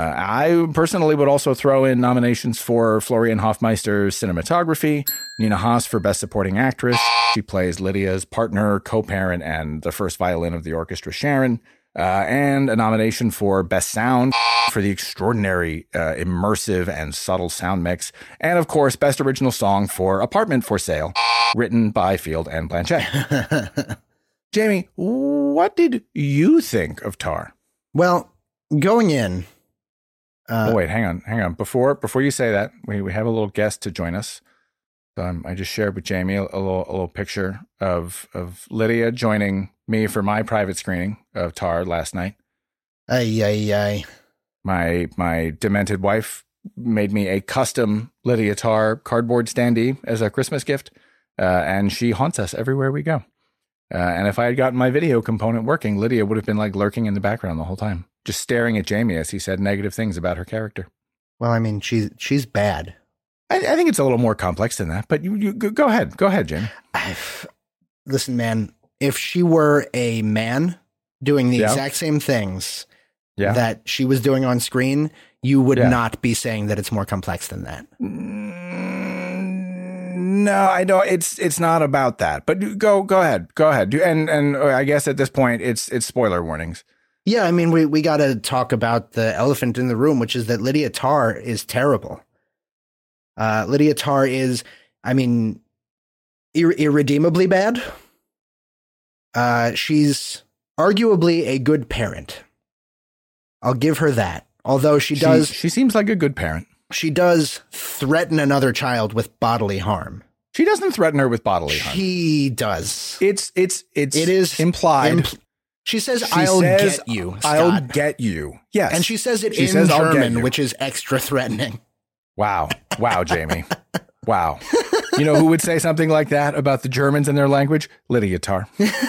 I personally would also throw in nominations for Florian Hofmeister's cinematography, Nina Haas for Best Supporting Actress. She plays Lydia's partner, co-parent, and the first violin of the orchestra, Sharon. Uh, and a nomination for Best Sound for the extraordinary, uh, immersive and subtle sound mix. And of course, Best Original Song for Apartment for Sale, written by Field and Blanchett. Jamie, what did you think of Tar? Well, going in. Uh, oh, wait, hang on, hang on. Before before you say that, we, we have a little guest to join us. Um, I just shared with Jamie a, a little a little picture of of Lydia joining me for my private screening of Tar last night. Ay, ay, ay. My my demented wife made me a custom Lydia Tar cardboard standee as a Christmas gift, uh, and she haunts us everywhere we go. Uh, and if I had gotten my video component working, Lydia would have been like lurking in the background the whole time, just staring at Jamie as he said negative things about her character. Well, I mean, she's she's bad. I, I think it's a little more complex than that, but you, you go ahead. Go ahead, Jamie. I've, listen, man, if she were a man doing the yeah. exact same things yeah. that she was doing on screen, you would yeah. not be saying that it's more complex than that. No, I don't. It's it's not about that. But go go ahead. Go ahead. And and I guess at this point, it's it's spoiler warnings. Yeah, I mean, we, we got to talk about the elephant in the room, which is that Lydia Tar is terrible. Uh, Lydia Tar is, I mean, ir- irredeemably bad. Uh, she's arguably a good parent. I'll give her that. Although she does... She, she seems like a good parent. She does threaten another child with bodily harm. She doesn't threaten her with bodily harm. She does. It's, it's, it's it is implied. Impl- she says, she I'll says, get you, Scott. I'll get you. Yes. And she says it she in says, German, which is extra threatening. Wow. Wow, Jamie. Wow. You know who would say something like that about the Germans and their language? Lydia Tar.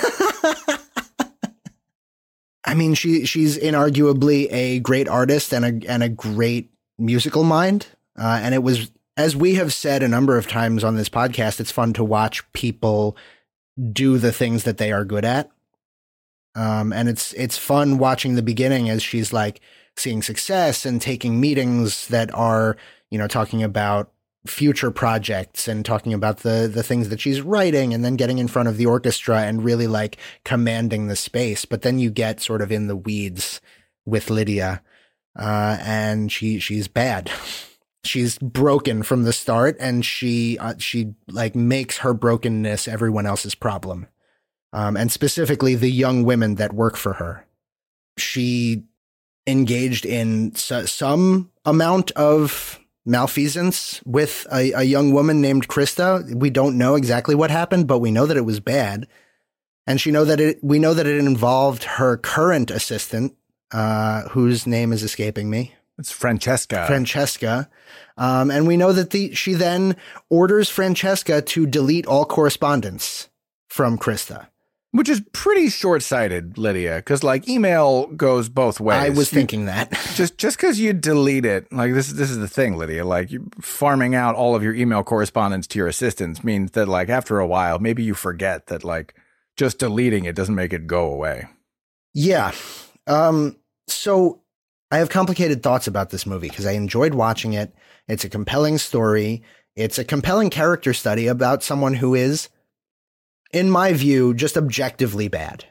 I mean, she she's inarguably a great artist and a and a great musical mind. Uh, and it was, as we have said a number of times on this podcast, it's fun to watch people do the things that they are good at. Um, and it's it's fun watching the beginning as she's like seeing success and taking meetings that are, you know, talking about future projects and talking about the the things that she's writing, and then getting in front of the orchestra and really like commanding the space. But then you get sort of in the weeds with Lydia, uh, and she she's bad. She's broken from the start, and she uh, she like makes her brokenness everyone else's problem. um, and specifically the young women that work for her. She engaged in s- some amount of malfeasance with a, a young woman named Krista. We don't know exactly what happened, but we know that it was bad. And she know that it, we know that it involved her current assistant, uh, whose name is escaping me. It's Francesca. Francesca. Um, and we know that the, she then orders Francesca to delete all correspondence from Krista. Which is pretty short-sighted, Lydia, because like email goes both ways. I was You- thinking that. just just because you delete it, like this this is the thing, Lydia. Like you farming out all of your email correspondence to your assistants means that like after a while, maybe you forget that like just deleting it doesn't make it go away. Yeah. Um, so I have complicated thoughts about this movie because I enjoyed watching it. It's a compelling story. It's a compelling character study about someone who is, in my view, just objectively bad.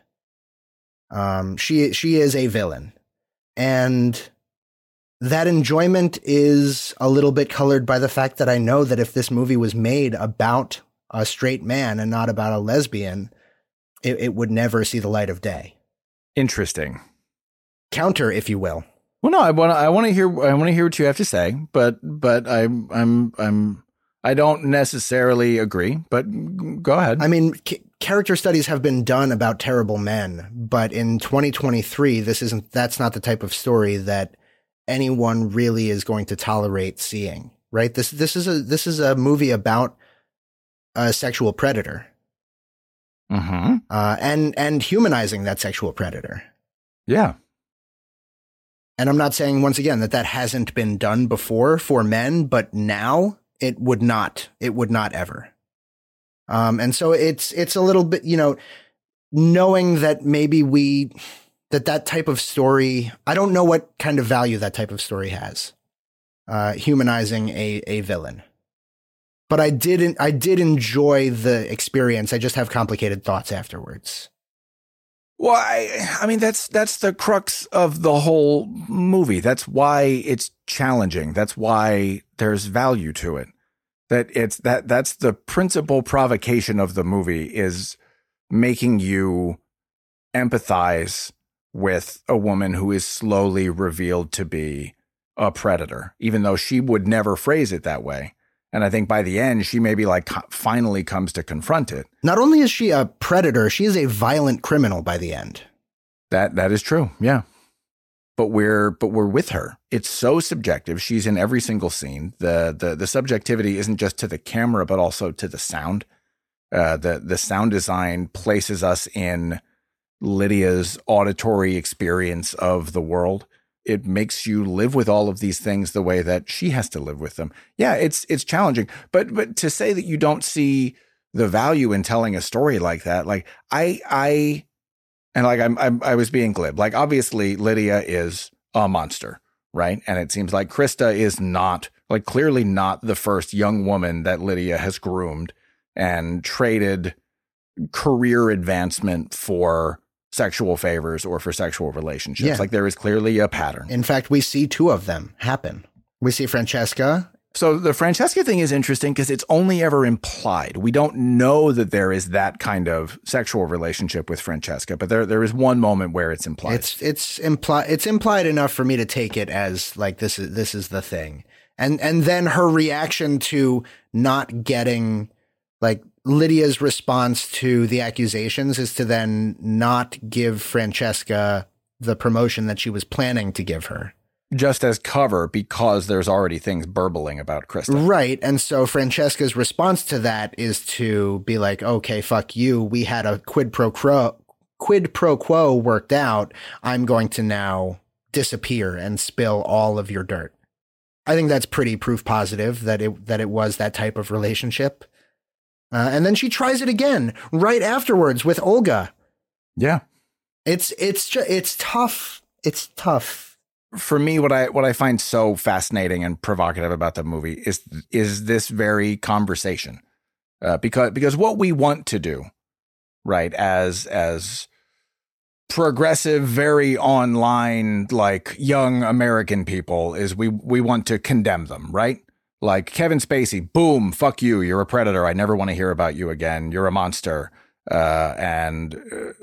Um, she she is a villain, and that enjoyment is a little bit colored by the fact that I know that if this movie was made about a straight man and not about a lesbian, it, it would never see the light of day. Interesting. Counter, if you will. Well, no, I want to I want to hear I want to hear what you have to say, but but I'm I'm I'm I don't necessarily agree, but go ahead. I mean, c- character studies have been done about terrible men, but in twenty twenty-three, this isn't, that's not the type of story that anyone really is going to tolerate seeing, right? This, this is a, this is a movie about a sexual predator, Mm-hmm. uh, and, and humanizing that sexual predator. Yeah. And I'm not saying once again that that hasn't been done before for men, but now it would not, it would not ever. Um, and so it's, it's a little bit, you know, knowing that maybe we, that that type of story, I don't know what kind of value that type of story has, uh, humanizing a, a villain, but I didn't, I did enjoy the experience. I just have complicated thoughts afterwards. Well, I, I mean, that's that's the crux of the whole movie. That's why it's challenging. That's why there's value to it. That it's that that's the principal provocation of the movie is making you empathize with a woman who is slowly revealed to be a predator, even though she would never phrase it that way. And I think by the end, she maybe like finally comes to confront it. Not only is she a predator, she is a violent criminal by the end. That that is true. Yeah. But we're but we're with her. It's so subjective. She's in every single scene. The the the subjectivity isn't just to the camera, but also to the sound. Uh, the the sound design places us in Lydia's auditory experience of the world. It makes you live with all of these things the way that she has to live with them. Yeah, it's it's challenging. But but to say that you don't see the value in telling a story like that, like I I and like I'm, I'm I was being glib. Like obviously Lydia is a monster, right? And it seems like Krista is not, like clearly not the first young woman that Lydia has groomed and traded career advancement for sexual favors or for sexual relationships. Yeah. Like there is clearly a pattern. In fact, we see two of them happen. We see Francesca. So the Francesca thing is interesting because it's only ever implied. We don't know that there is that kind of sexual relationship with Francesca, but there there is one moment where it's implied. It's it's implied it's implied enough for me to take it as like this is this is the thing. And and then her reaction to not getting, like Lydia's response to the accusations is to then not give Francesca the promotion that she was planning to give her. Just as cover because there's already things burbling about Krista. Right. And so Francesca's response to that is to be like, okay, fuck you. We had a quid pro quo, quid pro quo worked out. I'm going to now disappear and spill all of your dirt. I think that's pretty proof positive that it, that it was that type of relationship. Uh, and then she tries it again right afterwards with Olga. Yeah. It's, it's, ju- it's tough. It's tough. For me, what I what I find so fascinating and provocative about the movie is is this very conversation, uh, because because what we want to do, right, as as progressive, very online, like young American people, is we we want to condemn them, right? Like Kevin Spacey, boom, fuck you, you're a predator. I never want to hear about you again. You're a monster. Uh, and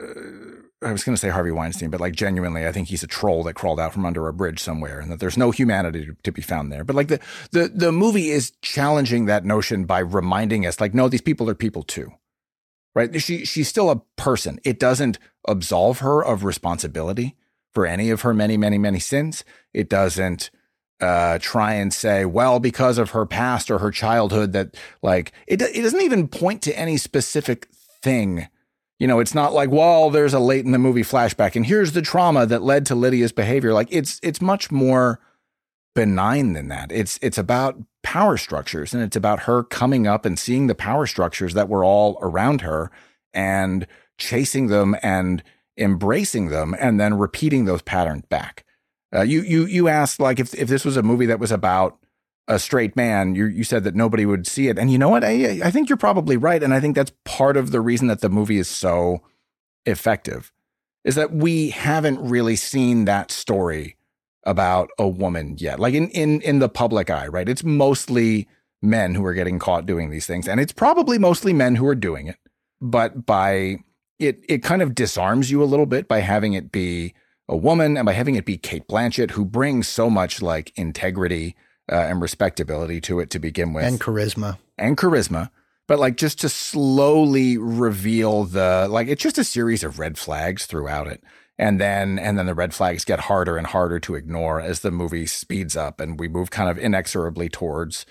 uh, I was going to say Harvey Weinstein, but like genuinely, I think he's a troll that crawled out from under a bridge somewhere, and that there's no humanity to, to be found there. But like the, the, the movie is challenging that notion by reminding us, like, no, these people are people too, right? She, she's still a person. It doesn't absolve her of responsibility for any of her many, many, many sins. It doesn't uh, try and say, well, because of her past or her childhood, that like, it, it doesn't even point to any specific thing. You know, it's not like, well, there's a late in the movie flashback and here's the trauma that led to Lydia's behavior. Like it's, it's much more benign than that. It's, it's about power structures, and it's about her coming up and seeing the power structures that were all around her and chasing them and embracing them and then repeating those patterns back. Uh, you, you, you asked like if, if this was a movie that was about a straight man, you you said that nobody would see it. And you know what? I I think you're probably right. And I think that's part of the reason that the movie is so effective, is that we haven't really seen that story about a woman yet. Like in, in, in the public eye, right? It's mostly men who are getting caught doing these things. And it's probably mostly men who are doing it. But by it, it kind of disarms you a little bit by having it be a woman and by having it be Cate Blanchett, who brings so much like integrity Uh, and respectability to it to begin with. And charisma. And charisma. But like just to slowly reveal the, like, it's just a series of red flags throughout it. And then, and then the red flags get harder and harder to ignore as the movie speeds up and we move kind of inexorably towards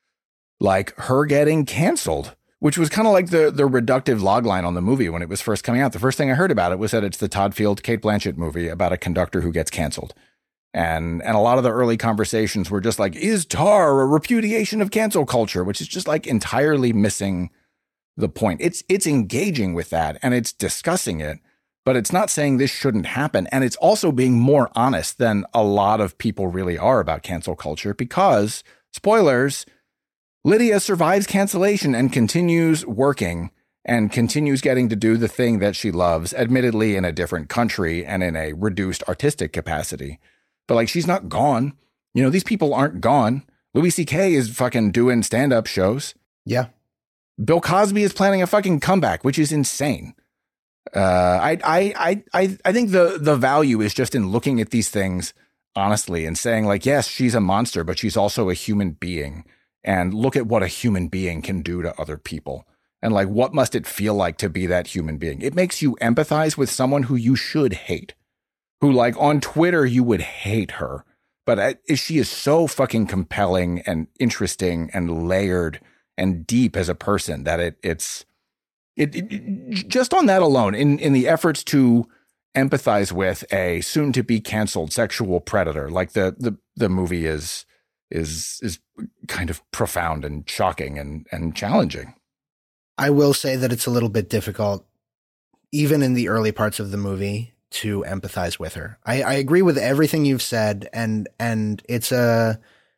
like her getting canceled, which was kind of like the, the reductive logline on the movie when it was first coming out. The first thing I heard about it was that it's the Todd Field, Cate Blanchett movie about a conductor who gets canceled. And and a lot of the early conversations were just like, is Tar a repudiation of cancel culture? Which is just like entirely missing the point. It's it's engaging with that and it's discussing it, but it's not saying this shouldn't happen. And it's also being more honest than a lot of people really are about cancel culture because, spoilers, Lydia survives cancellation and continues working and continues getting to do the thing that she loves, admittedly in a different country and in a reduced artistic capacity. But like, she's not gone. You know, these people aren't gone. Louis C K is fucking doing stand-up shows. Yeah. Bill Cosby is planning a fucking comeback, which is insane. Uh, I, I, I, I think the, the value is just in looking at these things honestly and saying like, yes, she's a monster, but she's also a human being. And look at what a human being can do to other people. And like, what must it feel like to be that human being? It makes you empathize with someone who you should hate. Who like on Twitter, you would hate her, but I, she is so fucking compelling and interesting and layered and deep as a person that it it's it, it just on that alone in, in the efforts to empathize with a soon to be canceled sexual predator, like the, the, the movie is, is, is kind of profound and shocking and, and challenging. I will say that it's a little bit difficult, even in the early parts of the movie, to empathize with her. I, I agree with everything you've said, and and it's a,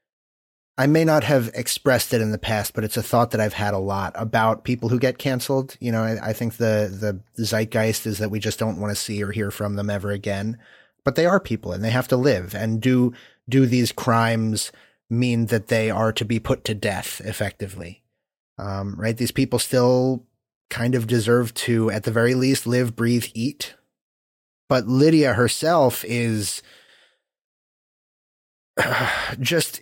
I may not have expressed it in the past, but it's a thought that I've had a lot about people who get canceled. You know, I, I think the the zeitgeist is that we just don't want to see or hear from them ever again. But they are people, and they have to live. And do do these crimes mean that they are to be put to death effectively? Um, right? These people still kind of deserve to, at the very least, live, breathe, eat. But Lydia herself is just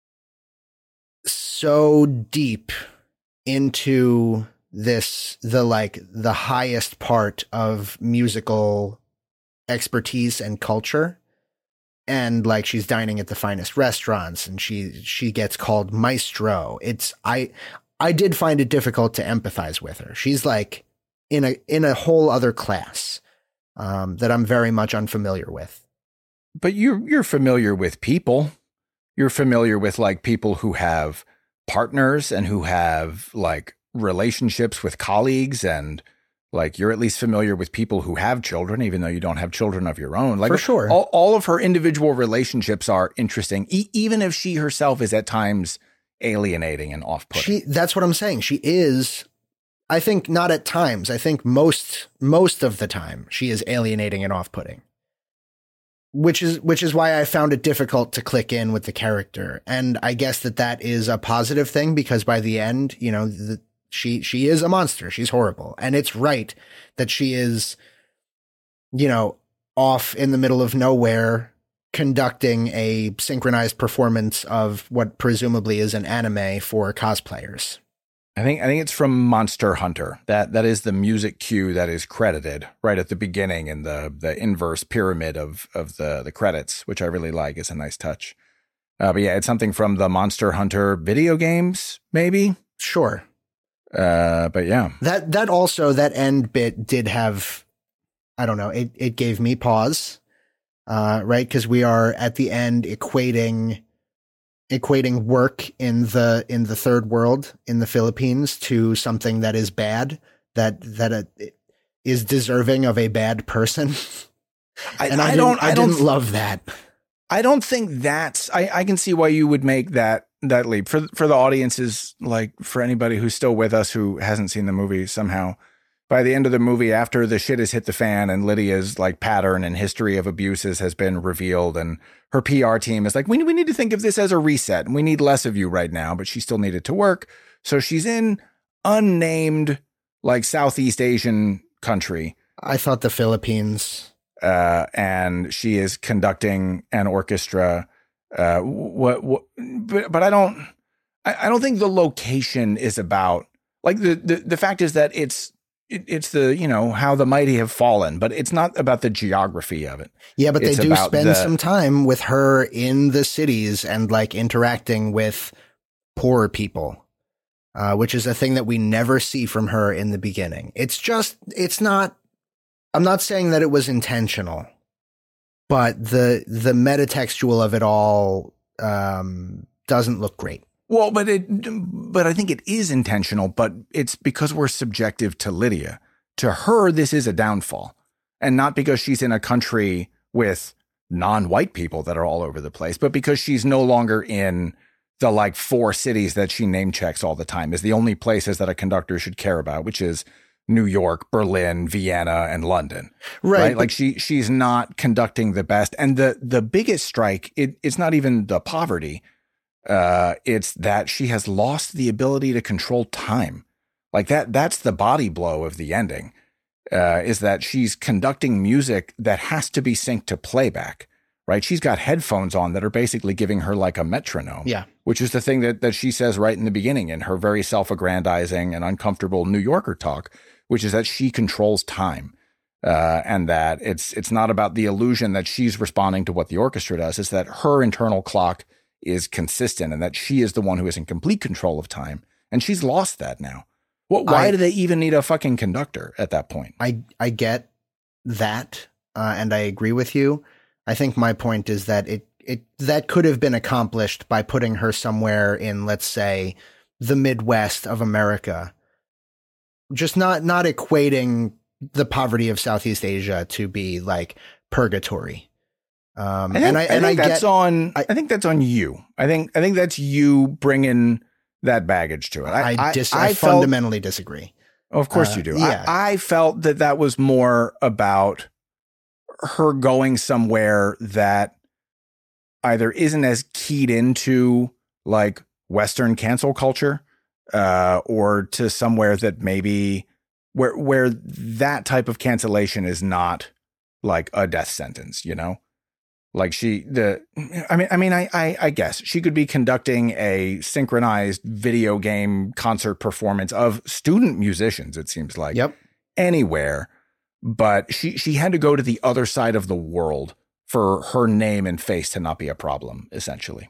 so deep into this, the like the highest part of musical expertise and culture. And like, she's dining at the finest restaurants and she, she gets called maestro. It's, I, I did find it difficult to empathize with her. She's like in a, in a whole other class. Um, that I'm very much unfamiliar with. But you're you're familiar with people. You're familiar with like people who have partners and who have like relationships with colleagues, and like you're at least familiar with people who have children, even though you don't have children of your own. Like for sure, all, all of her individual relationships are interesting, e- even if she herself is at times alienating and off-putting. She, that's what I'm saying. She is. I think not at times. I think most most of the time she is alienating and off-putting, which is which is why I found it difficult to click in with the character. And I guess that that is a positive thing because by the end, you know, the, She she is a monster. She's horrible. And it's right that she is, you know, off in the middle of nowhere conducting a synchronized performance of what presumably is an anime for cosplayers. I think I think it's from Monster Hunter. That that is the music cue that is credited right at the beginning in the the inverse pyramid of of the the credits, which I really like. It's a nice touch. Uh, but yeah, it's something from the Monster Hunter video games, maybe. Sure. Uh, but yeah, that that also that end bit did have, I don't know, it it gave me pause, uh, right? Because we are at the end equating. equating work in the in the third world in the Philippines to something that is bad, that that uh, is deserving of a bad person. I, and I, I don't I, I didn't don't love that. I don't think that's I, I can see why you would make that that leap for for the audiences, like for anybody who's still with us who hasn't seen the movie somehow. By the end of the movie, after the shit has hit the fan and Lydia's like pattern and history of abuses has been revealed, and her P R team is like, we, we need to think of this as a reset and we need less of you right now, but she still needed to work. So she's in unnamed like Southeast Asian country. I thought the Philippines. Uh, and she is conducting an orchestra. Uh, what, what but, but I don't, I, I don't think the location is about like the, the, the fact is that it's, It, it's the, you know, how the mighty have fallen, but it's not about the geography of it. Yeah, but it's they do spend the, some time with her in the cities and like interacting with poor people, uh, which is a thing that we never see from her in the beginning. It's just, it's not, I'm not saying that it was intentional, but the, the metatextual of it all um, doesn't look great. Well, but it, but I think it is intentional, but it's because we're subjective to Lydia. To her, this is a downfall, and not because she's in a country with non-white people that are all over the place, but because she's no longer in the like four cities that she name checks all the time is the only places that a conductor should care about, which is New York, Berlin, Vienna, and London. Right. right? Like she, she's not conducting the best. And the, the biggest strike, it, it's not even the poverty. Uh, it's that she has lost the ability to control time. Like that, that's the body blow of the ending, uh, is that she's conducting music that has to be synced to playback, right? She's got headphones on that are basically giving her like a metronome, yeah. which is the thing that, that she says right in the beginning in her very self-aggrandizing and uncomfortable New Yorker talk, which is that she controls time. Uh, and that it's, it's not about the illusion that she's responding to what the orchestra does. It's that her internal clock is consistent and that she is the one who is in complete control of time. And she's lost that now. What, why I, do they even need a fucking conductor at that point? I, I get that. Uh, and I agree with you. I think my point is that it, it, that could have been accomplished by putting her somewhere in, let's say, the Midwest of America. Just not, not equating the poverty of Southeast Asia to be like purgatory. Um, I think, and I, I and think I that's get, on, I, I think that's on you. I think, I think that's you bringing that baggage to it. I, I, dis- I, I, I felt, fundamentally disagree. Of course uh, you do. Yeah. I, I felt that that was more about her going somewhere that either isn't as keyed into like Western cancel culture, uh, or to somewhere that maybe where, where that type of cancellation is not like a death sentence, you know? Like she, the, I mean, I mean, I, I, I guess she could be conducting a synchronized video game concert performance of student musicians. It seems like yep. anywhere, but she, she had to go to the other side of the world for her name and face to not be a problem, essentially.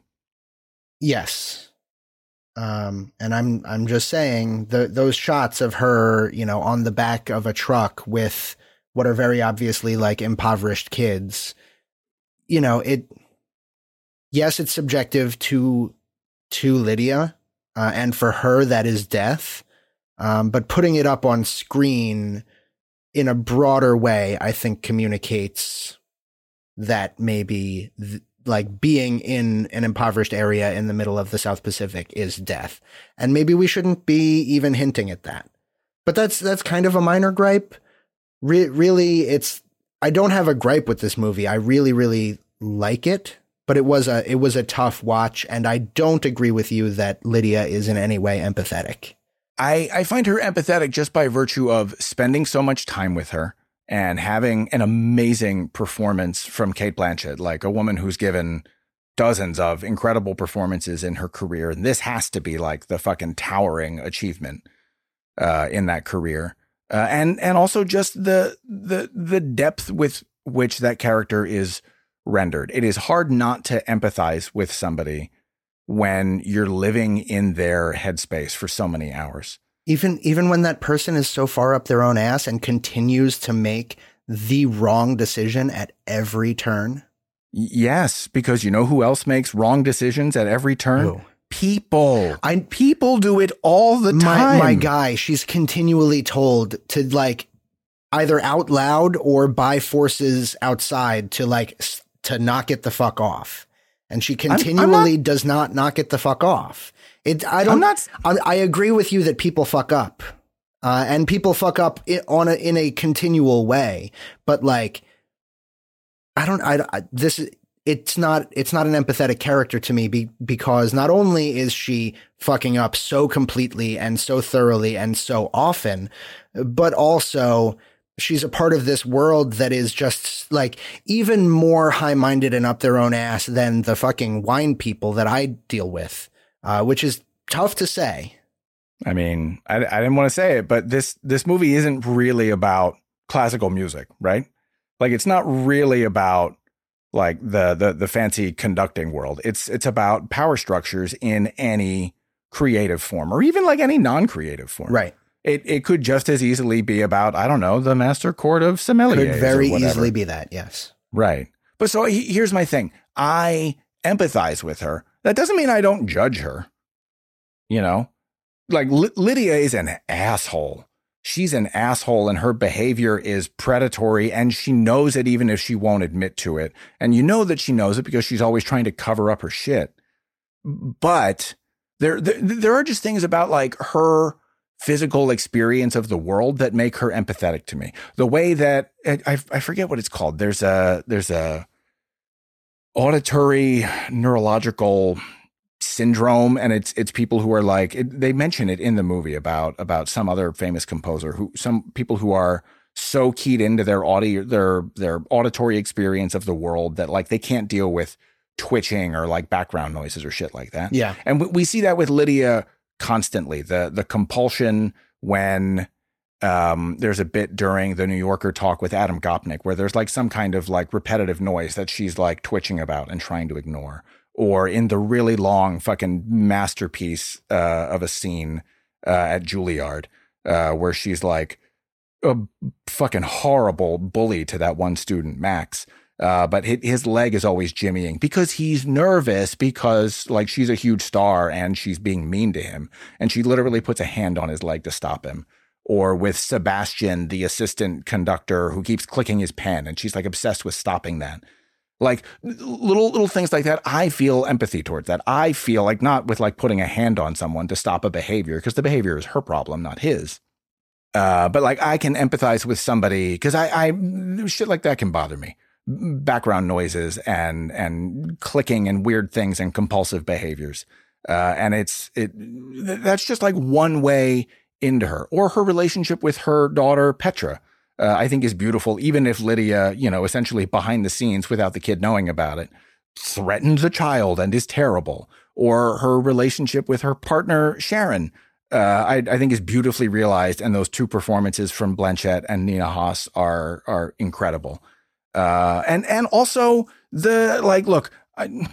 Yes. Um, and I'm, I'm just saying the, those shots of her, you know, on the back of a truck with what are very obviously like impoverished kids, you know, it, yes, it's subjective to, to Lydia, uh, and for her that is death. Um, but putting it up on screen in a broader way, I think communicates that maybe th- like being in an impoverished area in the middle of the South Pacific is death. And maybe we shouldn't be even hinting at that, but that's, that's kind of a minor gripe. Re- really, it's, I don't have a gripe with this movie. I really, really like it, but it was a, it was a tough watch. And I don't agree with you that Lydia is in any way empathetic. I, I find her empathetic just by virtue of spending so much time with her and having an amazing performance from Cate Blanchett, like a woman who's given dozens of incredible performances in her career. And this has to be like the fucking towering achievement uh, in that career. Uh, and and also just the the the depth with which that character is rendered. It is hard not to empathize with somebody when you're living in their headspace for so many hours. Even even when that person is so far up their own ass and continues to make the wrong decision at every turn. Yes, because you know who else makes wrong decisions at every turn? Who? People. I people do it all the time. My, my guy, she's continually told to like either out loud or by forces outside to like to knock it the fuck off. And she continually I'm, I'm not, does not knock it the fuck off. It, I don't, I'm not, I, I agree with you that people fuck up, uh, and people fuck up on a, in a continual way. But like, I don't, I, I this is, it's not, it's not an empathetic character to me be, because not only is she fucking up so completely and so thoroughly and so often, but also she's a part of this world that is just like even more high-minded and up their own ass than the fucking wine people that I deal with, uh, which is tough to say. I mean, I, I didn't want to say it, but this, this movie isn't really about classical music, right? Like, it's not really about like the, the, the fancy conducting world. It's, it's about power structures in any creative form or even like any non-creative form. Right. It it could just as easily be about, I don't know, the master chord of sommeliers. Could very easily be that, yes. Right. But so he, here's my thing. I empathize with her. That doesn't mean I don't judge her. You know? Like, L- Lydia is an asshole. She's an asshole and her behavior is predatory and she knows it even if she won't admit to it. And you know that she knows it because she's always trying to cover up her shit. But there, there, there are just things about like her physical experience of the world that make her empathetic to me. The way that I, I forget what it's called. There's a, there's a auditory neurological syndrome. And it's, it's people who are like, it, they mention it in the movie about, about some other famous composer who, some people who are so keyed into their audio, their, their auditory experience of the world that like, they can't deal with twitching or like background noises or shit like that. Yeah. And we, we see that with Lydia constantly. The, the compulsion when, um, there's a bit during the New Yorker talk with Adam Gopnik where there's like some kind of like repetitive noise that she's like twitching about and trying to ignore. Or in the really long fucking masterpiece uh, of a scene uh, at Juilliard, uh, where she's like a fucking horrible bully to that one student, Max. Uh, but his leg is always jimmying because he's nervous because like she's a huge star and she's being mean to him. And she literally puts a hand on his leg to stop him. Or with Sebastian, the assistant conductor who keeps clicking his pen and she's like obsessed with stopping that. Like little, little things like that. I feel empathy towards that. I feel like not with like putting a hand on someone to stop a behavior because the behavior is her problem, not his. Uh, but like I can empathize with somebody because I, I, shit like that can bother me. Background noises and, and clicking and weird things and compulsive behaviors. Uh, and it's, it, that's just like one way into her or her relationship with her daughter, Petra. Uh, I think is beautiful, even if Lydia, you know, essentially behind the scenes without the kid knowing about it, threatens a child and is terrible. Or her relationship with her partner, Sharon, uh, I, I think is beautifully realized. And those two performances from Blanchett and Nina Haas are are incredible. Uh, and and also the like, look, I,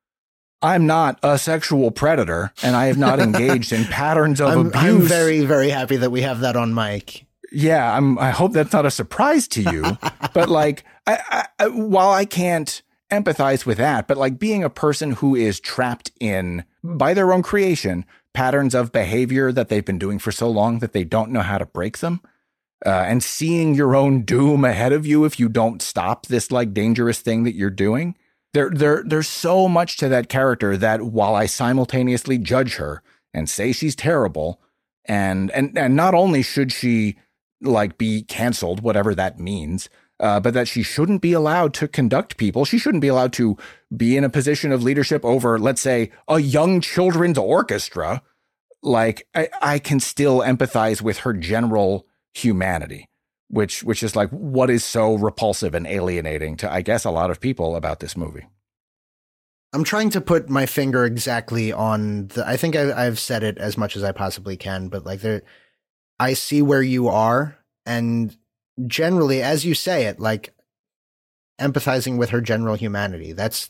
I'm not a sexual predator and I have not engaged in patterns of I'm, abuse. I'm very, very happy that we have that on mic. Yeah, I'm, I hope that's not a surprise to you, but like, I, I, while I can't empathize with that, but like being a person who is trapped in, by their own creation, patterns of behavior that they've been doing for so long that they don't know how to break them, uh, and seeing your own doom ahead of you if you don't stop this like dangerous thing that you're doing, there, there, there's so much to that character that while I simultaneously judge her and say she's terrible, and and and not only should she like be canceled, whatever that means, uh, but that she shouldn't be allowed to conduct people. She shouldn't be allowed to be in a position of leadership over, let's say, a young children's orchestra. like I, I can still empathize with her general humanity, which which is like what is so repulsive and alienating to, I guess, a lot of people about this movie. I'm trying to put my finger exactly on the, I think I, I've said it as much as I possibly can, but like there, I see where you are. And generally, as you say it, like empathizing with her general humanity, that's,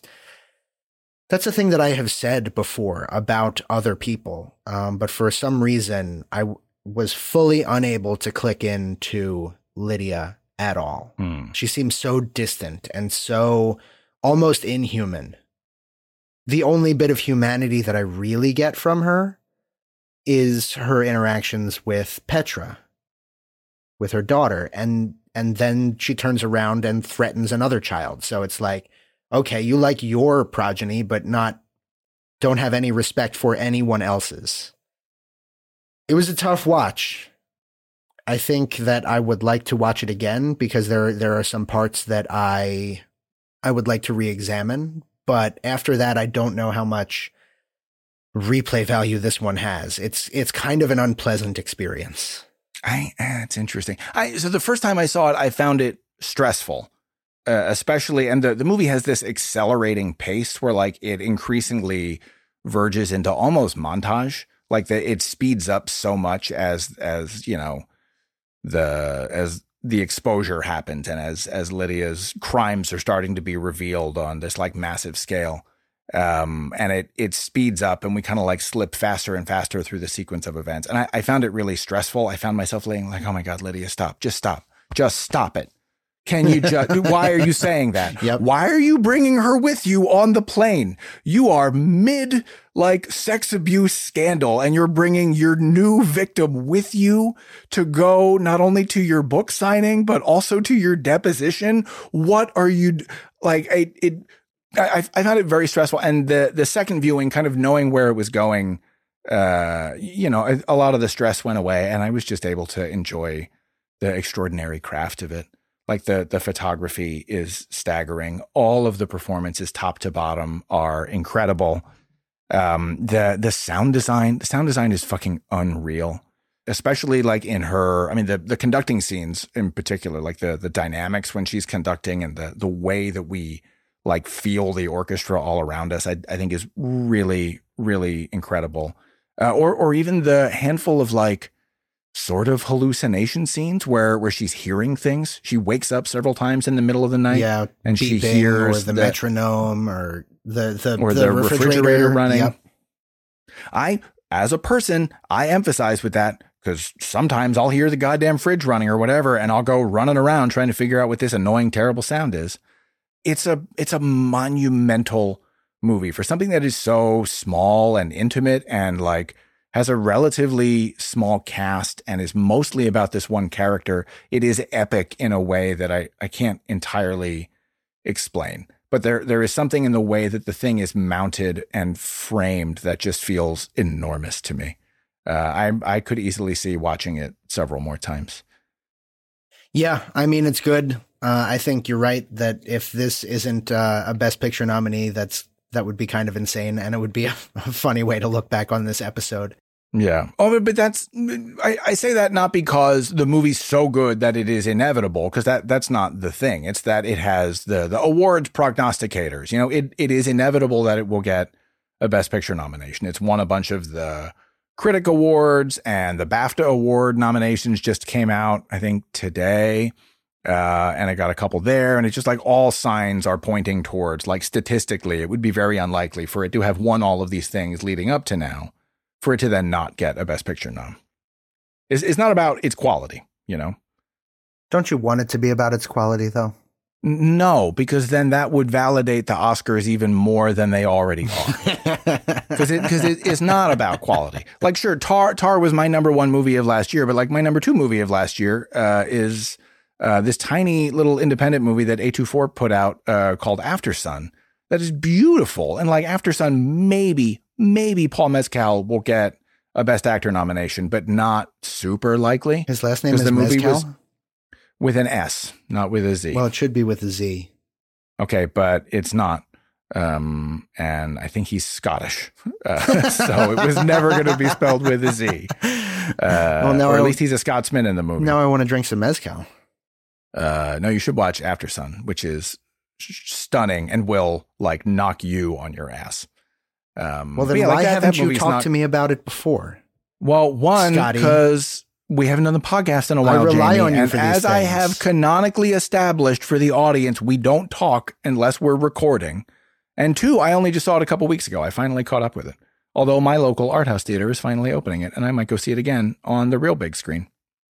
that's a thing that I have said before about other people. Um, but for some reason, I w- was fully unable to click into Lydia at all. Hmm. She seems so distant and so almost inhuman. The only bit of humanity that I really get from her is her interactions with Petra, with her daughter. And, and then she turns around and threatens another child. So it's like, okay, you like your progeny, but not, don't have any respect for anyone else's. It was a tough watch. I think that I would like to watch it again because there, there are some parts that I, I would like to re-examine. But after that, I don't know how much replay value this one has. It's it's kind of an unpleasant experience. I, eh, it's interesting. I so the first time I saw it, I found it stressful, uh, especially, and the, the movie has this accelerating pace where like it increasingly verges into almost montage. Like that, it speeds up so much as as you know the as. the exposure happens and as as Lydia's crimes are starting to be revealed on this like massive scale, um and it it speeds up and we kind of like slip faster and faster through the sequence of events, and I, I found it really stressful. I found myself laying like, oh my god, Lydia, stop, just stop, just stop it. Can you just, why are you saying that? Yep. Why are you bringing her with you on the plane? You are mid like sex abuse scandal and you're bringing your new victim with you to go not only to your book signing, but also to your deposition. What are you like? I, it, I, I found it very stressful. And the, the second viewing, kind of knowing where it was going, uh, you know, a, a lot of the stress went away and I was just able to enjoy the extraordinary craft of it. Like the, the photography is staggering. All of the performances top to bottom are incredible. Um, the, the sound design, the sound design is fucking unreal, especially like in her, I mean, the, the conducting scenes in particular, like the, the dynamics when she's conducting and the, the way that we like feel the orchestra all around us, I, I think is really, really incredible. Uh, or, or even the handful of like, sort of hallucination scenes where where she's hearing things. She wakes up several times in the middle of the night, yeah, and she hears or the, the metronome or the the, or the, the refrigerator, refrigerator running. Yep. I, as a person, I emphasize with that because sometimes I'll hear the goddamn fridge running or whatever, and I'll go running around trying to figure out what this annoying, terrible sound is. It's a it's a monumental movie for something that is so small and intimate and like has a relatively small cast and is mostly about this one character. It is epic in a way that I, I can't entirely explain. But there there is something in the way that the thing is mounted and framed that just feels enormous to me. Uh, I I could easily see watching it several more times. Yeah, I mean, it's good. Uh, I think you're right that if this isn't uh, a Best Picture nominee, that's that would be kind of insane, and it would be a, a funny way to look back on this episode. Yeah. Oh, but that's, I, I say that not because the movie's so good that it is inevitable, because that, that's not the thing. It's that it has the, the awards prognosticators. You know, it, it is inevitable that it will get a Best Picture nomination. It's won a bunch of the critic awards, and the BAFTA award nominations just came out, I think, today. Uh, and I got a couple there, and it's just like all signs are pointing towards, like, statistically, it would be very unlikely for it to have won all of these things leading up to now, for it to then not get a Best Picture nom. It's, it's not about its quality, you know? Don't you want it to be about its quality, though? No, because then that would validate the Oscars even more than they already are. Because it, because it, it's not about quality. Like, sure, Tar Tar was my number one movie of last year, but like my number two movie of last year uh, is uh, this tiny little independent movie that A twenty-four put out uh, called Aftersun. That is beautiful, and like Aftersun, maybe maybe Paul Mescal will get a Best Actor nomination, but not super likely. His last name is the movie Mezcal? Was with an S, not with a Z. Well, it should be with a Z. Okay, but it's not. Um, and I think he's Scottish. Uh, so it was never going to be spelled with a Z. Uh, well, no, or at least he's a Scotsman in the movie. Now I want to drink some mezcal. Uh, no, you should watch After Sun, which is stunning and will like knock you on your ass. Um, well, then yeah, why like that, haven't that you talked not... to me about it before? Well, one, because we haven't done the podcast in a while, I rely Jamie, on you and for these as things. I have canonically established for the audience, we don't talk unless we're recording. And two, I only just saw it a couple weeks ago. I finally caught up with it. Although my local art house theater is finally opening it, and I might go see it again on the real big screen.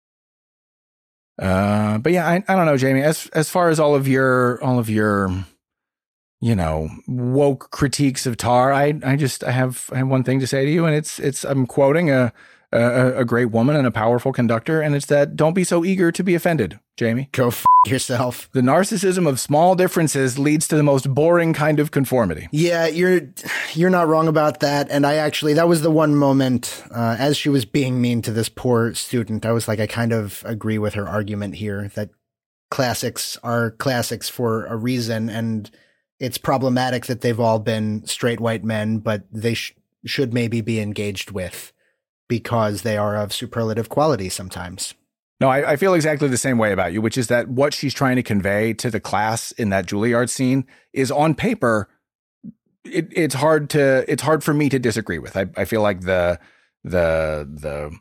Uh, but yeah, I, I don't know, Jamie. As as far as all of your all of your, you know, woke critiques of Tar, I I just I have I have one thing to say to you, and it's it's I'm quoting a a, a great woman and a powerful conductor, and it's that don't be so eager to be offended, Jamie. Go f- yourself. The narcissism of small differences leads to the most boring kind of conformity. Yeah, you're you're not wrong about that. And I actually, that was the one moment uh, as she was being mean to this poor student, I was like, I kind of agree with her argument here that classics are classics for a reason. And it's problematic that they've all been straight white men, but they sh- should maybe be engaged with because they are of superlative quality sometimes. No, I, I feel exactly the same way about you, which is that what she's trying to convey to the class in that Juilliard scene is on paper. It, it's hard to it's hard for me to disagree with. I, I feel like the the the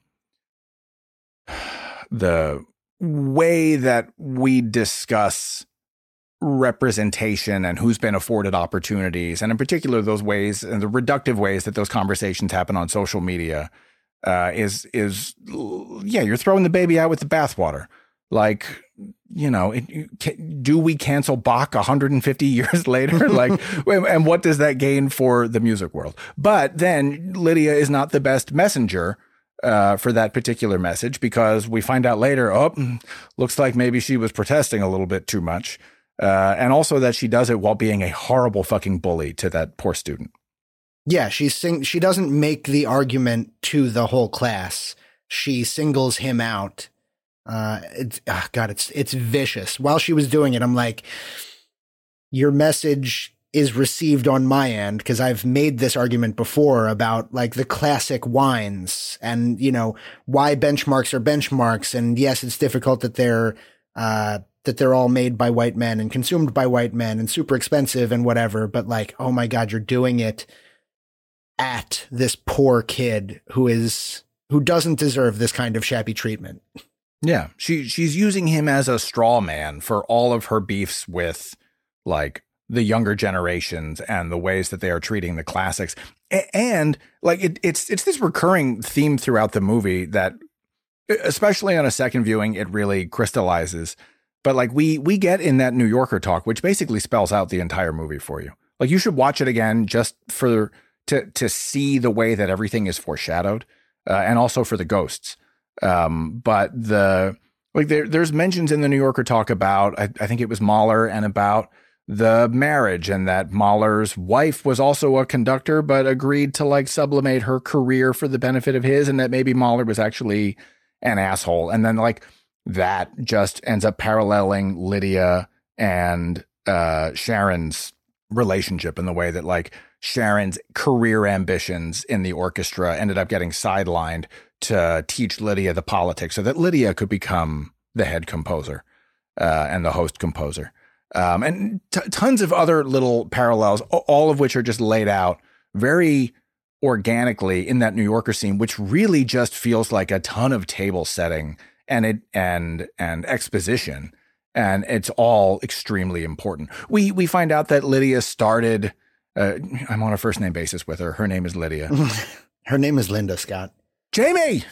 the way that we discuss representation and who's been afforded opportunities, and in particular those ways and the reductive ways that those conversations happen on social media. Uh, is, is, yeah, you're throwing the baby out with the bathwater. Like, you know, it, can, do we cancel Bach one hundred fifty years later? Like, and what does that gain for the music world? But then Lydia is not the best messenger uh, for that particular message, because we find out later, oh, looks like maybe she was protesting a little bit too much. Uh, and also that she does it while being a horrible fucking bully to that poor student. Yeah, she sing- she doesn't make the argument to the whole class. She singles him out. Uh, it's, oh God, it's it's vicious. While she was doing it, I'm like, your message is received on my end, because I've made this argument before about like the classic wines and, you know, why benchmarks are benchmarks. And yes, it's difficult that they're uh, that they're all made by white men and consumed by white men and super expensive and whatever. But like, oh my God, you're doing it at this poor kid who is who doesn't deserve this kind of shabby treatment. Yeah, she she's using him as a straw man for all of her beefs with like the younger generations and the ways that they are treating the classics. A- and like it, it's it's this recurring theme throughout the movie that, especially on a second viewing, it really crystallizes. But like we we get in that New Yorker talk, which basically spells out the entire movie for you. Like you should watch it again just for to to see the way that everything is foreshadowed, uh, and also for the ghosts. Um, but the like there there's mentions in the New Yorker talk about I, I think it was Mahler, and about the marriage, and that Mahler's wife was also a conductor but agreed to like sublimate her career for the benefit of his, and that maybe Mahler was actually an asshole. And then like that just ends up paralleling Lydia and uh, Sharon's relationship in the way that like Sharon's career ambitions in the orchestra ended up getting sidelined to teach Lydia the politics so that Lydia could become the head composer uh, and the host composer. Um, and t- tons of other little parallels, all of which are just laid out very organically in that New Yorker scene, which really just feels like a ton of table setting and it and and exposition. And it's all extremely important. We we find out that Lydia started. Uh, I'm on a first name basis with her. Her name is Lydia. Her name is Linda, Scott. Jamie.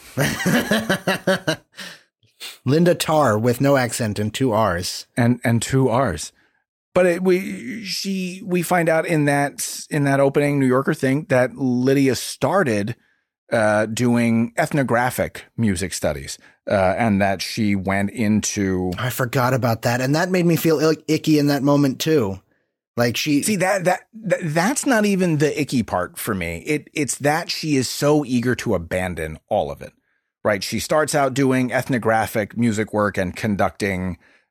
Linda Tarr with no accent and two R's and and two R's. But it, we she we find out in that in that opening New Yorker thing that Lydia started uh, doing ethnographic music studies, uh, and that she went into. I forgot about that, and that made me feel ill- icky in that moment too. Like she see that, that that that's not even the icky part for me. It it's that she is so eager to abandon all of it. Right? She starts out doing ethnographic music work and conducting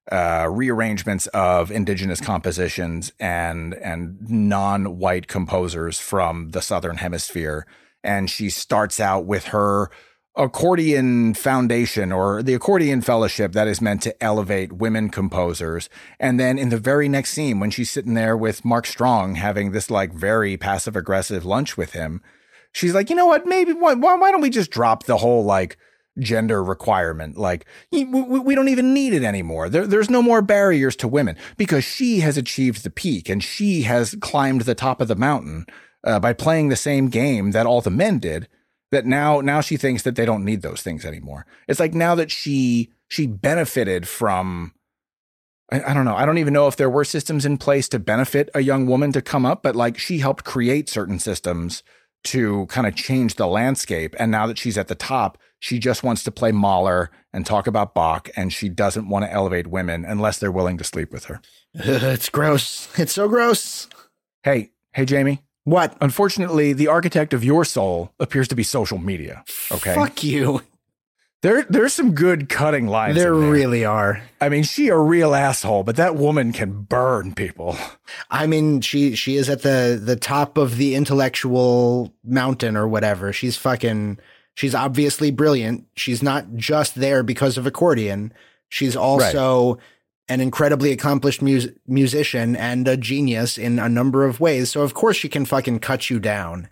uh, rearrangements of indigenous compositions and and non-white composers from the Southern Hemisphere. And she starts out with her accordion foundation, or the accordion fellowship, that is meant to elevate women composers. And then in the very next scene, when she's sitting there with Mark Strong having this like very passive aggressive lunch with him, she's like, you know what, maybe why, why don't we just drop the whole like gender requirement? Like we, we don't even need it anymore. There, there's no more barriers to women, because she has achieved the peak and she has climbed the top of the mountain uh, by playing the same game that all the men did. That now, now she thinks that they don't need those things anymore. It's like now that she, she benefited from, I, I don't know. I don't even know if there were systems in place to benefit a young woman to come up, but like she helped create certain systems to kind of change the landscape. And now that she's at the top, she just wants to play Mahler and talk about Bach. And she doesn't want to elevate women unless they're willing to sleep with her. It's gross. It's so gross. Hey, hey, Jamie. What? Unfortunately, the architect of your soul appears to be social media. Okay. Fuck you. There, there's some good cutting lines. There, in there really are. I mean, she a real asshole, but that woman can burn people. I mean, she she is at the the top of the intellectual mountain or whatever. She's fucking. She's obviously brilliant. She's not just there because of accordion. She's also right. an incredibly accomplished mus- musician and a genius in a number of ways. So of course she can fucking cut you down.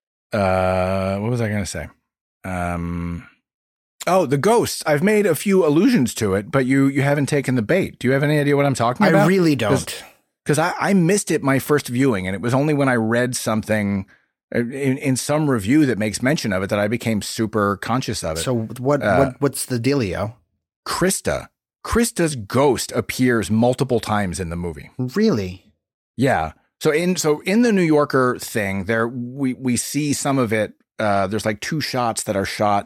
Uh, what was I going to say? Um, oh, the ghosts. I've made a few allusions to it, but you, you haven't taken the bait. Do you have any idea what I'm talking about? I really don't. Because I, I missed it my first viewing, and it was only when I read something in, in some review that makes mention of it that I became super conscious of it. So what, uh, what what's the dealio? Krista. Krista's ghost appears multiple times in the movie. Really? Yeah. So in so in the New Yorker thing, there we we see some of it. Uh, there's like two shots that are shot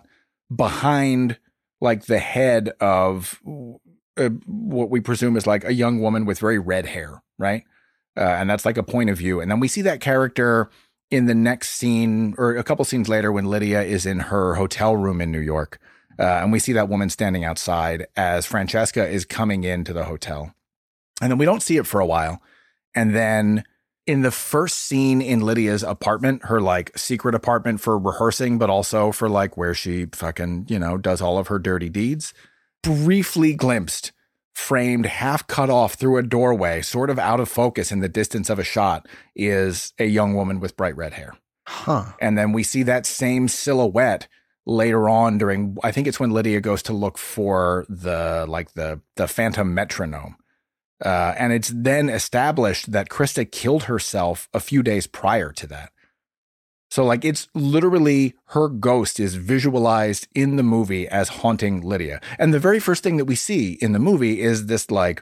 behind like the head of uh, what we presume is like a young woman with very red hair, right? Uh, and that's like a point of view. And then we see that character in the next scene, or a couple scenes later, when Lydia is in her hotel room in New York. Uh, and we see that woman standing outside as Francesca is coming into the hotel. And then we don't see it for a while. And then in the first scene in Lydia's apartment, her like secret apartment for rehearsing, but also for like where she fucking, you know, does all of her dirty deeds, briefly glimpsed, framed, half cut off through a doorway, sort of out of focus in the distance of a shot, is a young woman with bright red hair. Huh. And then we see that same silhouette later on during, I think it's when Lydia goes to look for the, like the, the phantom metronome. Uh, and it's then established that Krista killed herself a few days prior to that. So like, it's literally her ghost is visualized in the movie as haunting Lydia. And the very first thing that we see in the movie is this, like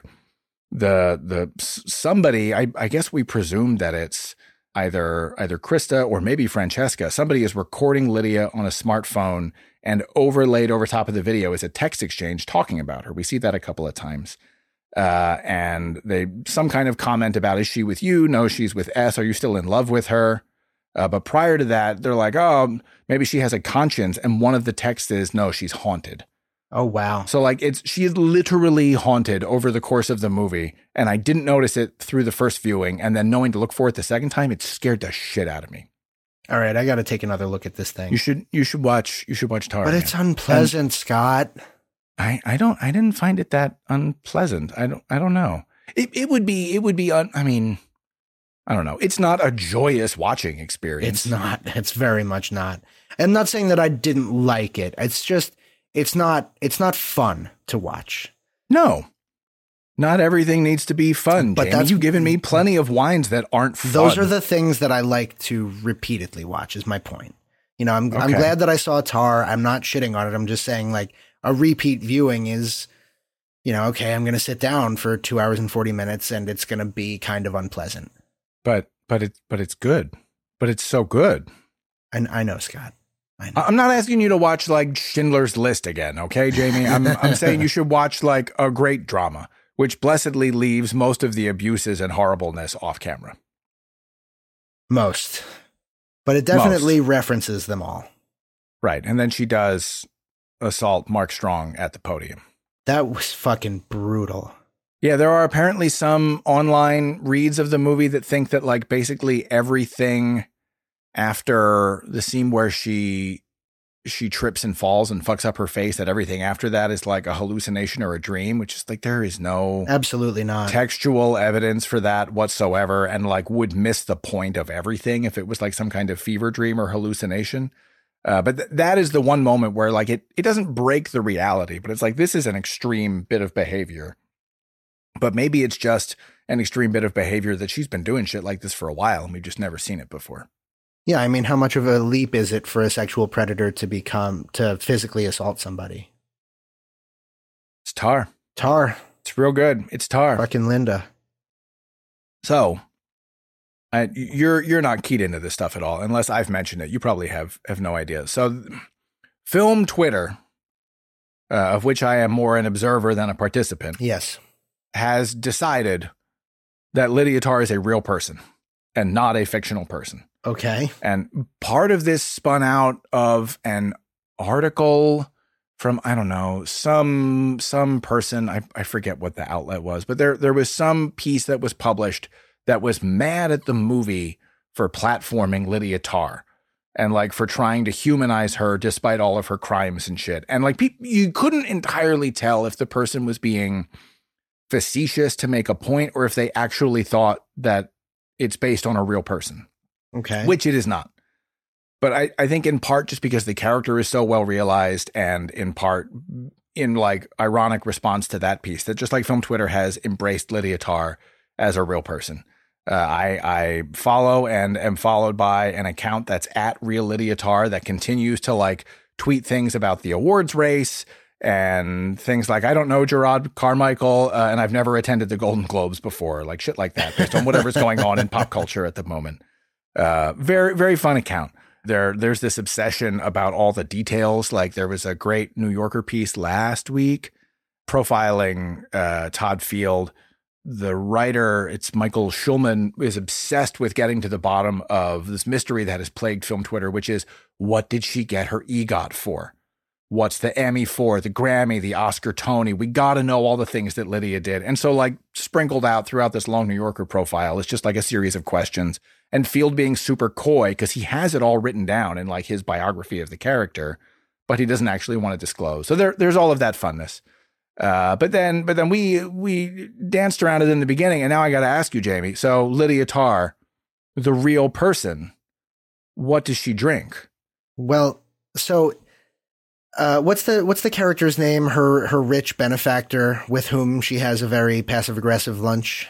the, the somebody, I, I guess we presume that it's Either either Krista or maybe Francesca. Somebody is recording Lydia on a smartphone, and overlaid over top of the video is a text exchange talking about her. We see that a couple of times. Uh, and they some kind of comment about, is she with you? No, she's with S. Are you still in love with her? Uh, but prior to that, they're like, oh, maybe she has a conscience. And one of the texts is, no, she's haunted. Oh, wow. So like it's she is literally haunted over the course of the movie. And I didn't notice it through the first viewing. And then knowing to look for it the second time, it scared the shit out of me. All right, I got to take another look at this thing. You should you should watch you should watch Tar. But it's unpleasant, and Scott. I, I don't I didn't find it that unpleasant. I don't I don't know. It it would be it would be un, I mean I don't know. It's not a joyous watching experience. It's not. It's very much not. I'm not saying that I didn't like it. It's just It's not it's not fun to watch. No. Not everything needs to be fun, but Jamie. That's, you've given me plenty of wines that aren't fun. Those are the things that I like to repeatedly watch, is my point. You know, I'm okay. I'm glad that I saw Tar. I'm not shitting on it. I'm just saying, like, a repeat viewing is, you know, okay, I'm going to sit down for two hours and forty minutes and it's going to be kind of unpleasant. But but it but it's good. But it's so good. And I know, Scott. I'm not asking you to watch like Schindler's List again, okay, Jamie? I'm I'm saying you should watch like a great drama, which blessedly leaves most of the abuses and horribleness off camera. Most. But it definitely most. references them all. Right. And then she does assault Mark Strong at the podium. That was fucking brutal. Yeah, there are apparently some online reads of the movie that think that like basically everything after the scene where she she trips and falls and fucks up her face, that everything after that is like a hallucination or a dream, which is like there is no absolutely not textual evidence for that whatsoever, and like would miss the point of everything if it was like some kind of fever dream or hallucination. Uh, but th- that is the one moment where like it it doesn't break the reality, but it's like this is an extreme bit of behavior. But maybe it's just an extreme bit of behavior that she's been doing shit like this for a while and we've just never seen it before. Yeah, I mean, how much of a leap is it for a sexual predator to become, to physically assault somebody? It's Tar. Tar. It's real good. It's Tar. Fucking Linda. So, I, you're you're not keyed into this stuff at all, unless I've mentioned it. You probably have have no idea. So, film Twitter, uh, of which I am more an observer than a participant, yes, has decided that Lydia Tar is a real person and not a fictional person. Okay. And part of this spun out of an article from, I don't know, some some person, I, I forget what the outlet was, but there there was some piece that was published that was mad at the movie for platforming Lydia Tar and like for trying to humanize her despite all of her crimes and shit. And like pe- you couldn't entirely tell if the person was being facetious to make a point or if they actually thought that it's based on a real person. Okay. Which it is not. But I, I think in part just because the character is so well realized, and in part in like ironic response to that piece, that just like Film Twitter has embraced Lydia Tar as a real person. Uh, I, I follow and am followed by an account that's at Real Lydia Tar that continues to like tweet things about the awards race and things like, I don't know Gerard Carmichael, uh, and I've never attended the Golden Globes before, like shit like that, based on whatever's going on in pop culture at the moment. Uh, very, very fun account. There, there's this obsession about all the details. Like there was a great New Yorker piece last week profiling uh, Todd Field. The writer, it's Michael Schulman, is obsessed with getting to the bottom of this mystery that has plagued Film Twitter, which is, what did she get her EGOT for? What's the Emmy for, the Grammy, the Oscar, Tony? We got to know all the things that Lydia did. And so like sprinkled out throughout this long New Yorker profile is just like a series of questions, and Field being super coy because he has it all written down in like his biography of the character, but he doesn't actually want to disclose. So there, there's all of that funness. Uh, but then, but then we, we danced around it in the beginning, and now I got to ask you, Jamie. So Lydia Tar, the real person, what does she drink? Well, so Uh, what's the what's the character's name? Her her rich benefactor with whom she has a very passive aggressive lunch.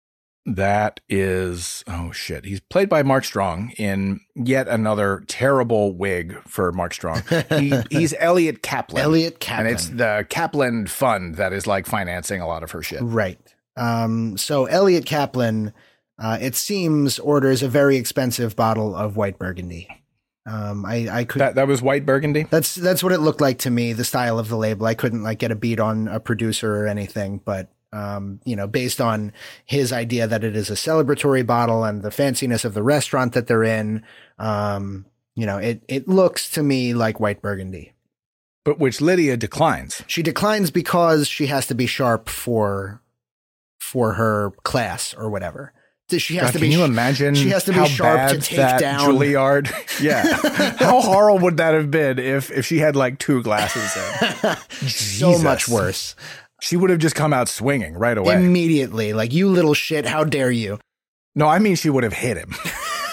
That is, oh shit. He's played by Mark Strong in yet another terrible wig for Mark Strong. He, he's Elliot Kaplan. Elliot Kaplan. And it's the Kaplan Fund that is like financing a lot of her shit. Right. Um, so Elliot Kaplan, uh, it seems, orders a very expensive bottle of white Burgundy. Um, I, I could, that, that was white Burgundy. That's, that's what it looked like to me, the style of the label. I couldn't like get a beat on a producer or anything, but, um, you know, based on his idea that it is a celebratory bottle and the fanciness of the restaurant that they're in, um, you know, it, it looks to me like white Burgundy. But which Lydia declines. She declines because she has to be sharp for, for her class or whatever. She has God, to can be. you imagine? She has to be how sharp bad to take that down Juilliard. Yeah, how horrible would that have been if if she had like two glasses in? So much worse. She would have just come out swinging right away, immediately. Like, you little shit! How dare you? No, I mean she would have hit him.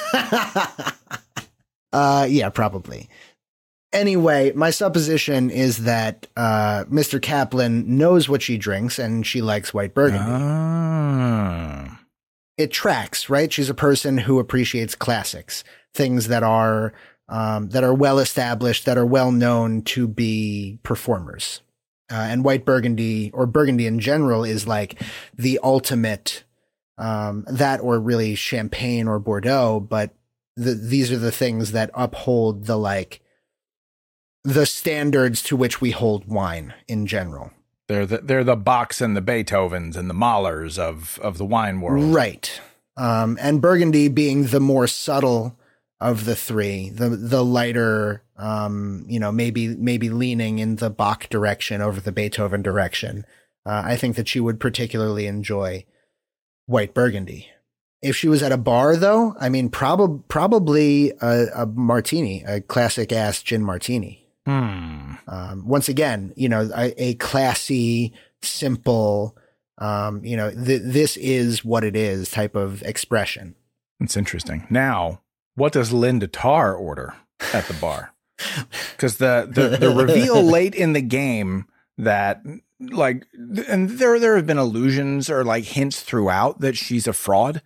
uh, yeah, probably. Anyway, my supposition is that uh, Mister Kaplan knows what she drinks, and she likes white Burgundy. Ah. It tracks, right? She's a person who appreciates classics, things that are um, that are well established, that are well known to be performers. Uh, and white Burgundy, or Burgundy in general, is like the ultimate, um, that or really champagne or Bordeaux. But the, these are the things that uphold the like the standards to which we hold wine in general. They're the, they're the Bachs and the Beethovens and the Mahlers of, of the wine world. Right. Um, and Burgundy being the more subtle of the three, the the lighter, um, you know, maybe maybe leaning in the Bach direction over the Beethoven direction. Uh, I think that she would particularly enjoy white Burgundy. If she was at a bar, though, I mean, prob- probably a, a martini, a classic ass gin martini. Hmm. Um, once again, you know, a, a classy, simple, um, you know, th- this is what it is type of expression. It's interesting. Now, what does Linda Tarr order at the bar? Because the, the, the reveal late in the game that, like, and there there have been allusions or like hints throughout that she's a fraud.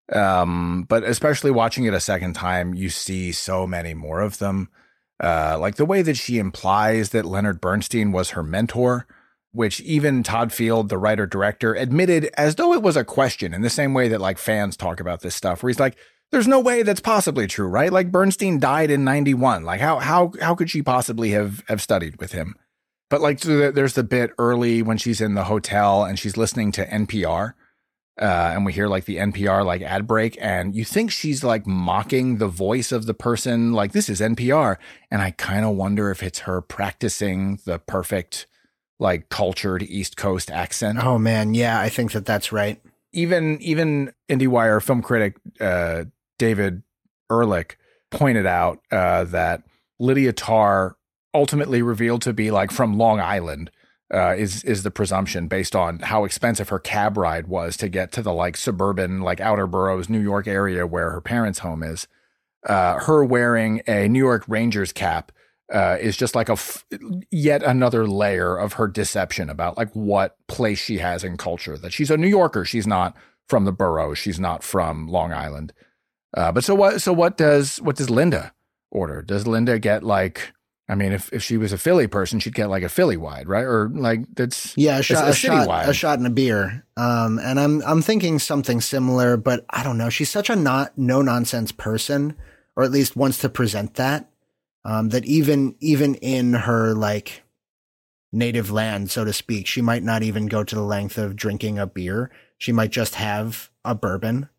Um, but especially watching it a second time, you see so many more of them. Uh, like the way that she implies that Leonard Bernstein was her mentor, which even Todd Field, the writer director, admitted as though it was a question, in the same way that like fans talk about this stuff, where he's like, there's no way that's possibly true, right? Like Bernstein died in ninety-one. Like how how how could she possibly have have studied with him? But like so there's the bit early when she's in the hotel and she's listening to N P R. Uh, and we hear like the N P R like ad break, and you think she's like mocking the voice of the person, like this is N P R. And I kind of wonder if it's her practicing the perfect, like cultured East Coast accent. Oh man, yeah, I think that that's right. Even even IndieWire film critic uh, David Ehrlich pointed out uh, that Lydia Tarr ultimately revealed to be like from Long Island. Uh, is is the presumption based on how expensive her cab ride was to get to the like suburban, like outer boroughs, New York area where her parents' home is. Uh, her wearing a New York Rangers cap uh, is just like a f- yet another layer of her deception about like what place she has in culture. That she's a New Yorker, she's not from the boroughs, she's not from Long Island. Uh, but so what? So what does what does Linda order? Does Linda get like? I mean, if, if she was a Philly person, she'd get like a Philly wide, right? Or like that's yeah, a shot, a, a, shot wide. a shot and a beer. Um, and I'm I'm thinking something similar, but I don't know. She's such a not no nonsense person, or at least wants to present that. Um, that even even in her like native land, so to speak, she might not even go to the length of drinking a beer. She might just have a bourbon.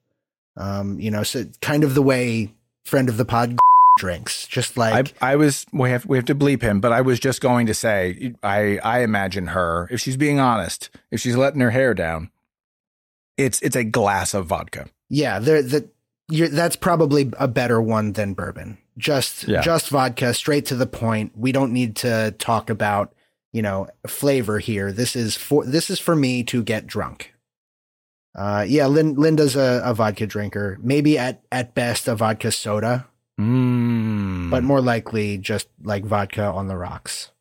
Um, you know, so kind of the way friend of the pod drinks, just like I, I was we have we have to bleep him, but I was just going to say I I imagine her, if she's being honest, if she's letting her hair down, it's it's a glass of vodka. Yeah, there that you're that's probably a better one than bourbon. Just yeah. just vodka, straight to the point. We don't need to talk about, you know, flavor here. This is for this is for me to get drunk. Uh yeah, Lin, Linda's a, a vodka drinker, maybe at at best a vodka soda. Mm. But more likely just like vodka on the rocks.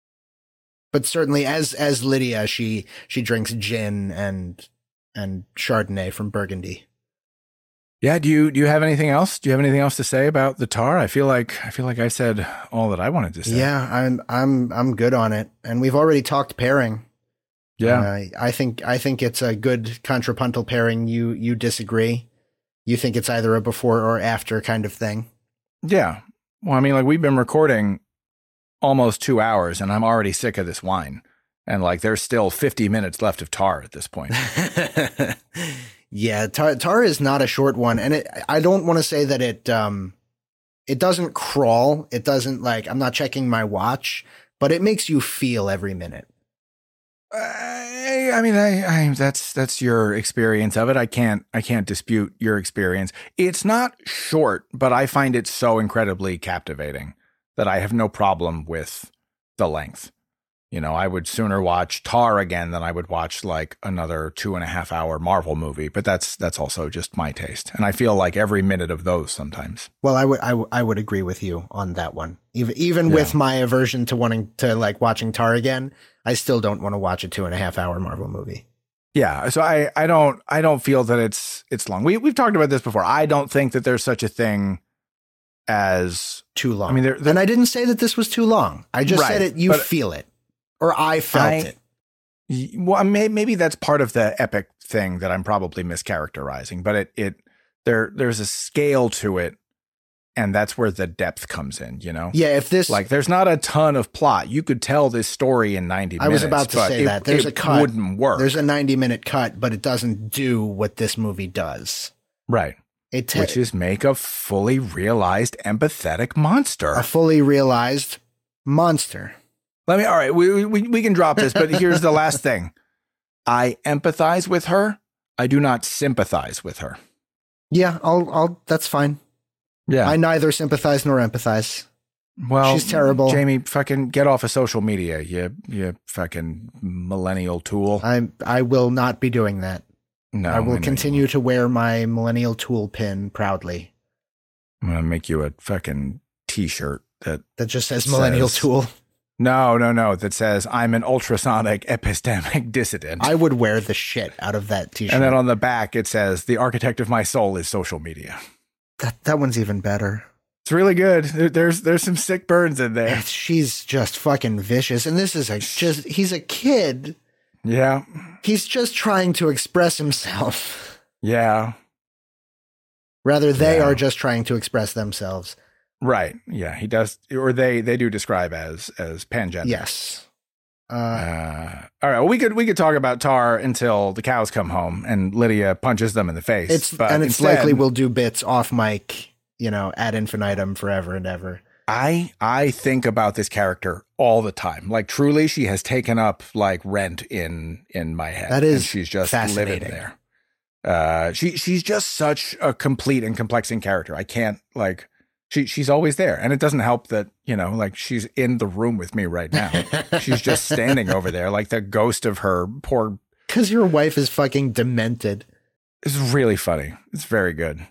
But certainly as as Lydia, she she drinks gin and and Chardonnay from Burgundy. Yeah, do you do you have anything else? Do you have anything else to say about the Tar? I feel like I feel like I said all that I wanted to say. Yeah, I'm I'm I'm good on it. And we've already talked pairing. Yeah. Uh, I think I think it's a good contrapuntal pairing. You you disagree. You think it's either a before or after kind of thing. Yeah. Well, I mean, like we've been recording almost two hours and I'm already sick of this wine. And like there's still fifty minutes left of Tar at this point. Yeah, Tar, Tar is not a short one. And it, I don't want to say that it um it doesn't crawl. It doesn't like I'm not checking my watch, but it makes you feel every minute. I, I mean, I, I that's that's your experience of it. I can't I can't dispute your experience. It's not short, but I find it so incredibly captivating that I have no problem with the length. You know, I would sooner watch Tar again than I would watch like another two and a half hour Marvel movie. But that's that's also just my taste, and I feel like every minute of those sometimes. Well, I would I, w- I would agree with you on that one. Even even Yeah. with my aversion to wanting to like watching Tar again, I still don't want to watch a two and a half hour Marvel movie. Yeah, so I, I don't I don't feel that it's it's long. We we've talked about this before. I don't think that there's such a thing as too long. I mean, there, there, and I didn't say that this was too long. I just right, said it. You feel it, or I felt I, it. Well, may, maybe that's part of the epic thing that I'm probably mischaracterizing. But it it there there's a scale to it, and that's where the depth comes in. You know, yeah. If this like, there's not a ton of plot. You could tell this story in ninety minutes. I was about to say it, that there's it a cut. Wouldn't work. There's a ninety minute cut, but it doesn't do what this movie does. Right. It ta- Which is make a fully realized empathetic monster. A fully realized monster. Let me, all right, we, we, we can drop this, but here's the last thing. I empathize with her. I do not sympathize with her. Yeah, I'll, I'll, that's fine. Yeah. I neither sympathize nor empathize. Well, she's terrible. Jamie, fucking get off of social media, you, you fucking millennial tool. I, I will not be doing that. No. I will I continue to wear my millennial tool pin proudly. I'm going to make you a fucking t-shirt that, that just says millennial says, tool. No, no, no. That says I'm an ultrasonic epistemic dissident. I would wear the shit out of that t-shirt. And then on the back, it says the architect of my soul is social media. That that one's even better. It's really good. There's there's some sick burns in there. She's just fucking vicious. And this is a just, he's a kid. Yeah. He's just trying to express himself. Yeah. Rather, they yeah. are just trying to express themselves. Right. Yeah, he does. Or they they do describe as as pangender. Yes. Uh, uh, all right. Well, we could we could talk about Tar until the cows come home and Lydia punches them in the face. It's but and it's instead, likely we'll do bits off mic, you know, ad infinitum forever and ever. I I think about this character all the time. Like truly, she has taken up like rent in in my head. That is and she's just fascinating. living there. Uh, she she's just such a complete and complexing character. I can't like. She she's always there, and it doesn't help that, you know, like she's in the room with me right now. She's just standing over there like the ghost of her poor. Because your wife is fucking demented. It's really funny. It's very good.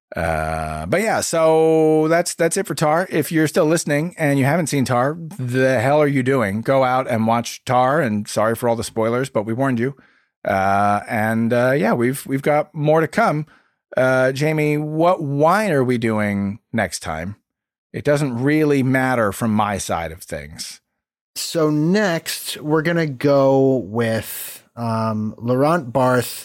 Uh, but yeah, so that's that's it for Tar. If you're still listening and you haven't seen Tar, the hell are you doing? Go out and watch Tar. And sorry for all the spoilers, but we warned you. Uh, and uh, yeah, we've we've got more to come. Uh, Jamie, what wine are we doing next time? It doesn't really matter from my side of things. So next, we're going to go with um, Laurent Barthes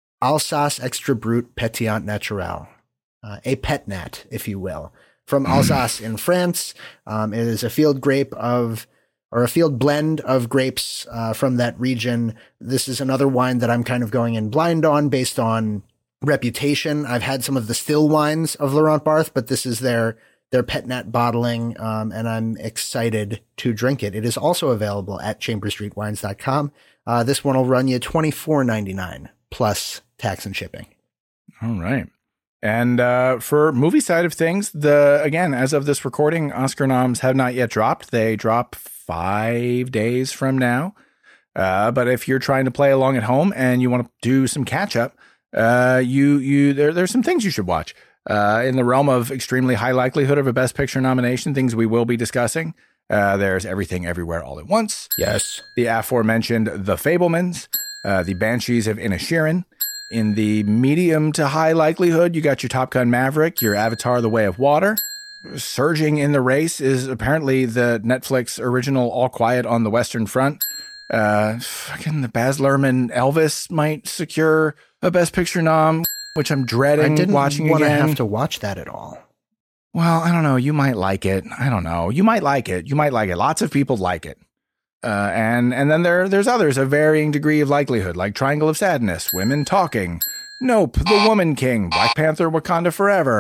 Alsace Extra Brut Pétillant Naturel, uh, a pet nat, if you will, from Alsace in France. Um, it is a field grape of, or a field blend of grapes uh, from that region. This is another wine that I'm kind of going in blind on based on reputation. I've had some of the still wines of Laurent Barthes, but this is their their pet nat bottling, um, and I'm excited to drink it. It is also available at chamber street wines dot com. Uh, this one will run you twenty-four ninety-nine plus tax and shipping. All right. And uh, for movie side of things, the again, as of this recording, Oscar noms have not yet dropped. They drop five days from now. Uh, but if you're trying to play along at home and you want to do some catch up, Uh, you, you, there, there's some things you should watch, uh, in the realm of extremely high likelihood of a Best Picture nomination, things we will be discussing. Uh, there's Everything Everywhere All at Once. Yes. The aforementioned The Fabelmans, uh, The Banshees of Inisherin. In the medium to high likelihood, you got your Top Gun Maverick, your Avatar, The Way of Water. Surging in the race is apparently the Netflix original All Quiet on the Western Front. Uh, fucking the Baz Luhrmann Elvis might secure a Best Picture nom, which I'm dreading I didn't watching want to again. have to watch that at all. Well, I don't know. You might like it. I don't know. You might like it. You might like it. Lots of people like it. Uh, and and then there there's others of varying degree of likelihood, like Triangle of Sadness, Women Talking, Nope, The Woman King, Black Panther, Wakanda Forever,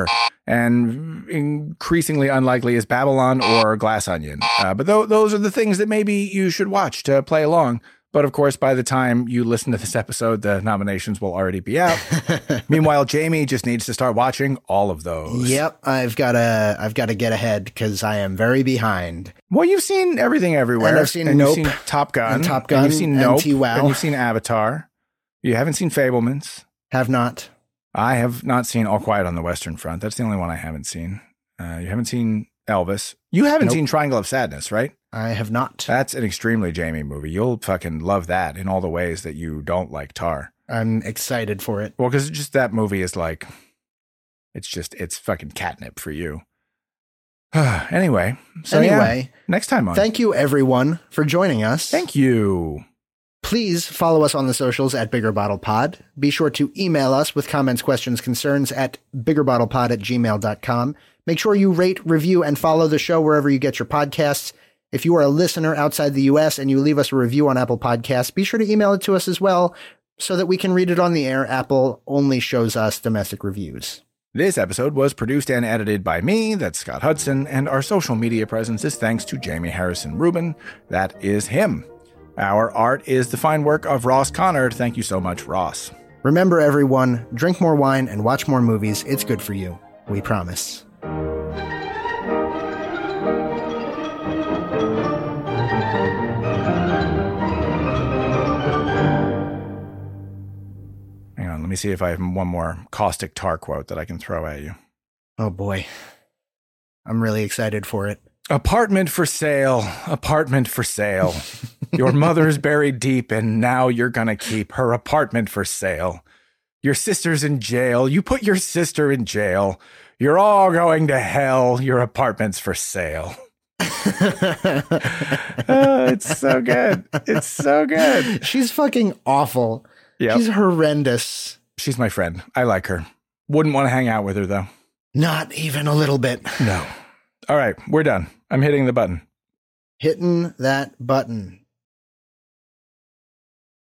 and increasingly unlikely is Babylon or Glass Onion. Uh, but th- those are the things that maybe you should watch to play along. But of course, by the time you listen to this episode, the nominations will already be out. Meanwhile, Jamie just needs to start watching all of those. Yep, I've got to I've got to get ahead because I am very behind. Well, you've seen Everything Everywhere. And I've seen and Nope. You've seen Top Gun. And Top Gun. And you've seen and Nope. T-Wow. And you've seen Avatar. You haven't seen Fabelmans. Have not. I have not seen All Quiet on the Western Front. That's the only one I haven't seen. Uh, you haven't seen Elvis. You haven't Nope. seen Triangle of Sadness, right? I have not. That's an extremely Jamie movie. You'll fucking love that in all the ways that you don't like Tar. I'm excited for it. Well, because just that movie is like, it's just, it's fucking catnip for you. anyway. So anyway, yeah, next time on. Thank you, everyone, for joining us. Thank you. Please follow us on the socials at Bigger Bottle Pod. Be sure to email us with comments, questions, concerns at biggerbottlepod at gmail dot com. Make sure you rate, review, and follow the show wherever you get your podcasts. If you are a listener outside the U S and you leave us a review on Apple Podcasts, be sure to email it to us as well so that we can read it on the air. Apple only shows us domestic reviews. This episode was produced and edited by me, that's Scott Hudson, and our social media presence is thanks to Jamie Harrison Rubin, that is him. Our art is the fine work of Ross Connor. Thank you so much, Ross. Remember, everyone, drink more wine and watch more movies. It's good for you. We promise. Hang on, let me see if I have one more caustic tar quote that I can throw at you. Oh boy. I'm really excited for it. Apartment for sale. Apartment for sale. Your mother's buried deep and now you're gonna keep her apartment for sale. Your sister's in jail. You put your sister in jail. You're all going to hell. Your apartment's for sale. Oh, it's so good. It's so good. She's fucking awful. Yep. She's horrendous. She's my friend. I like her. Wouldn't want to hang out with her, though. Not even a little bit. No. All right, we're done. I'm hitting the button. Hitting that button.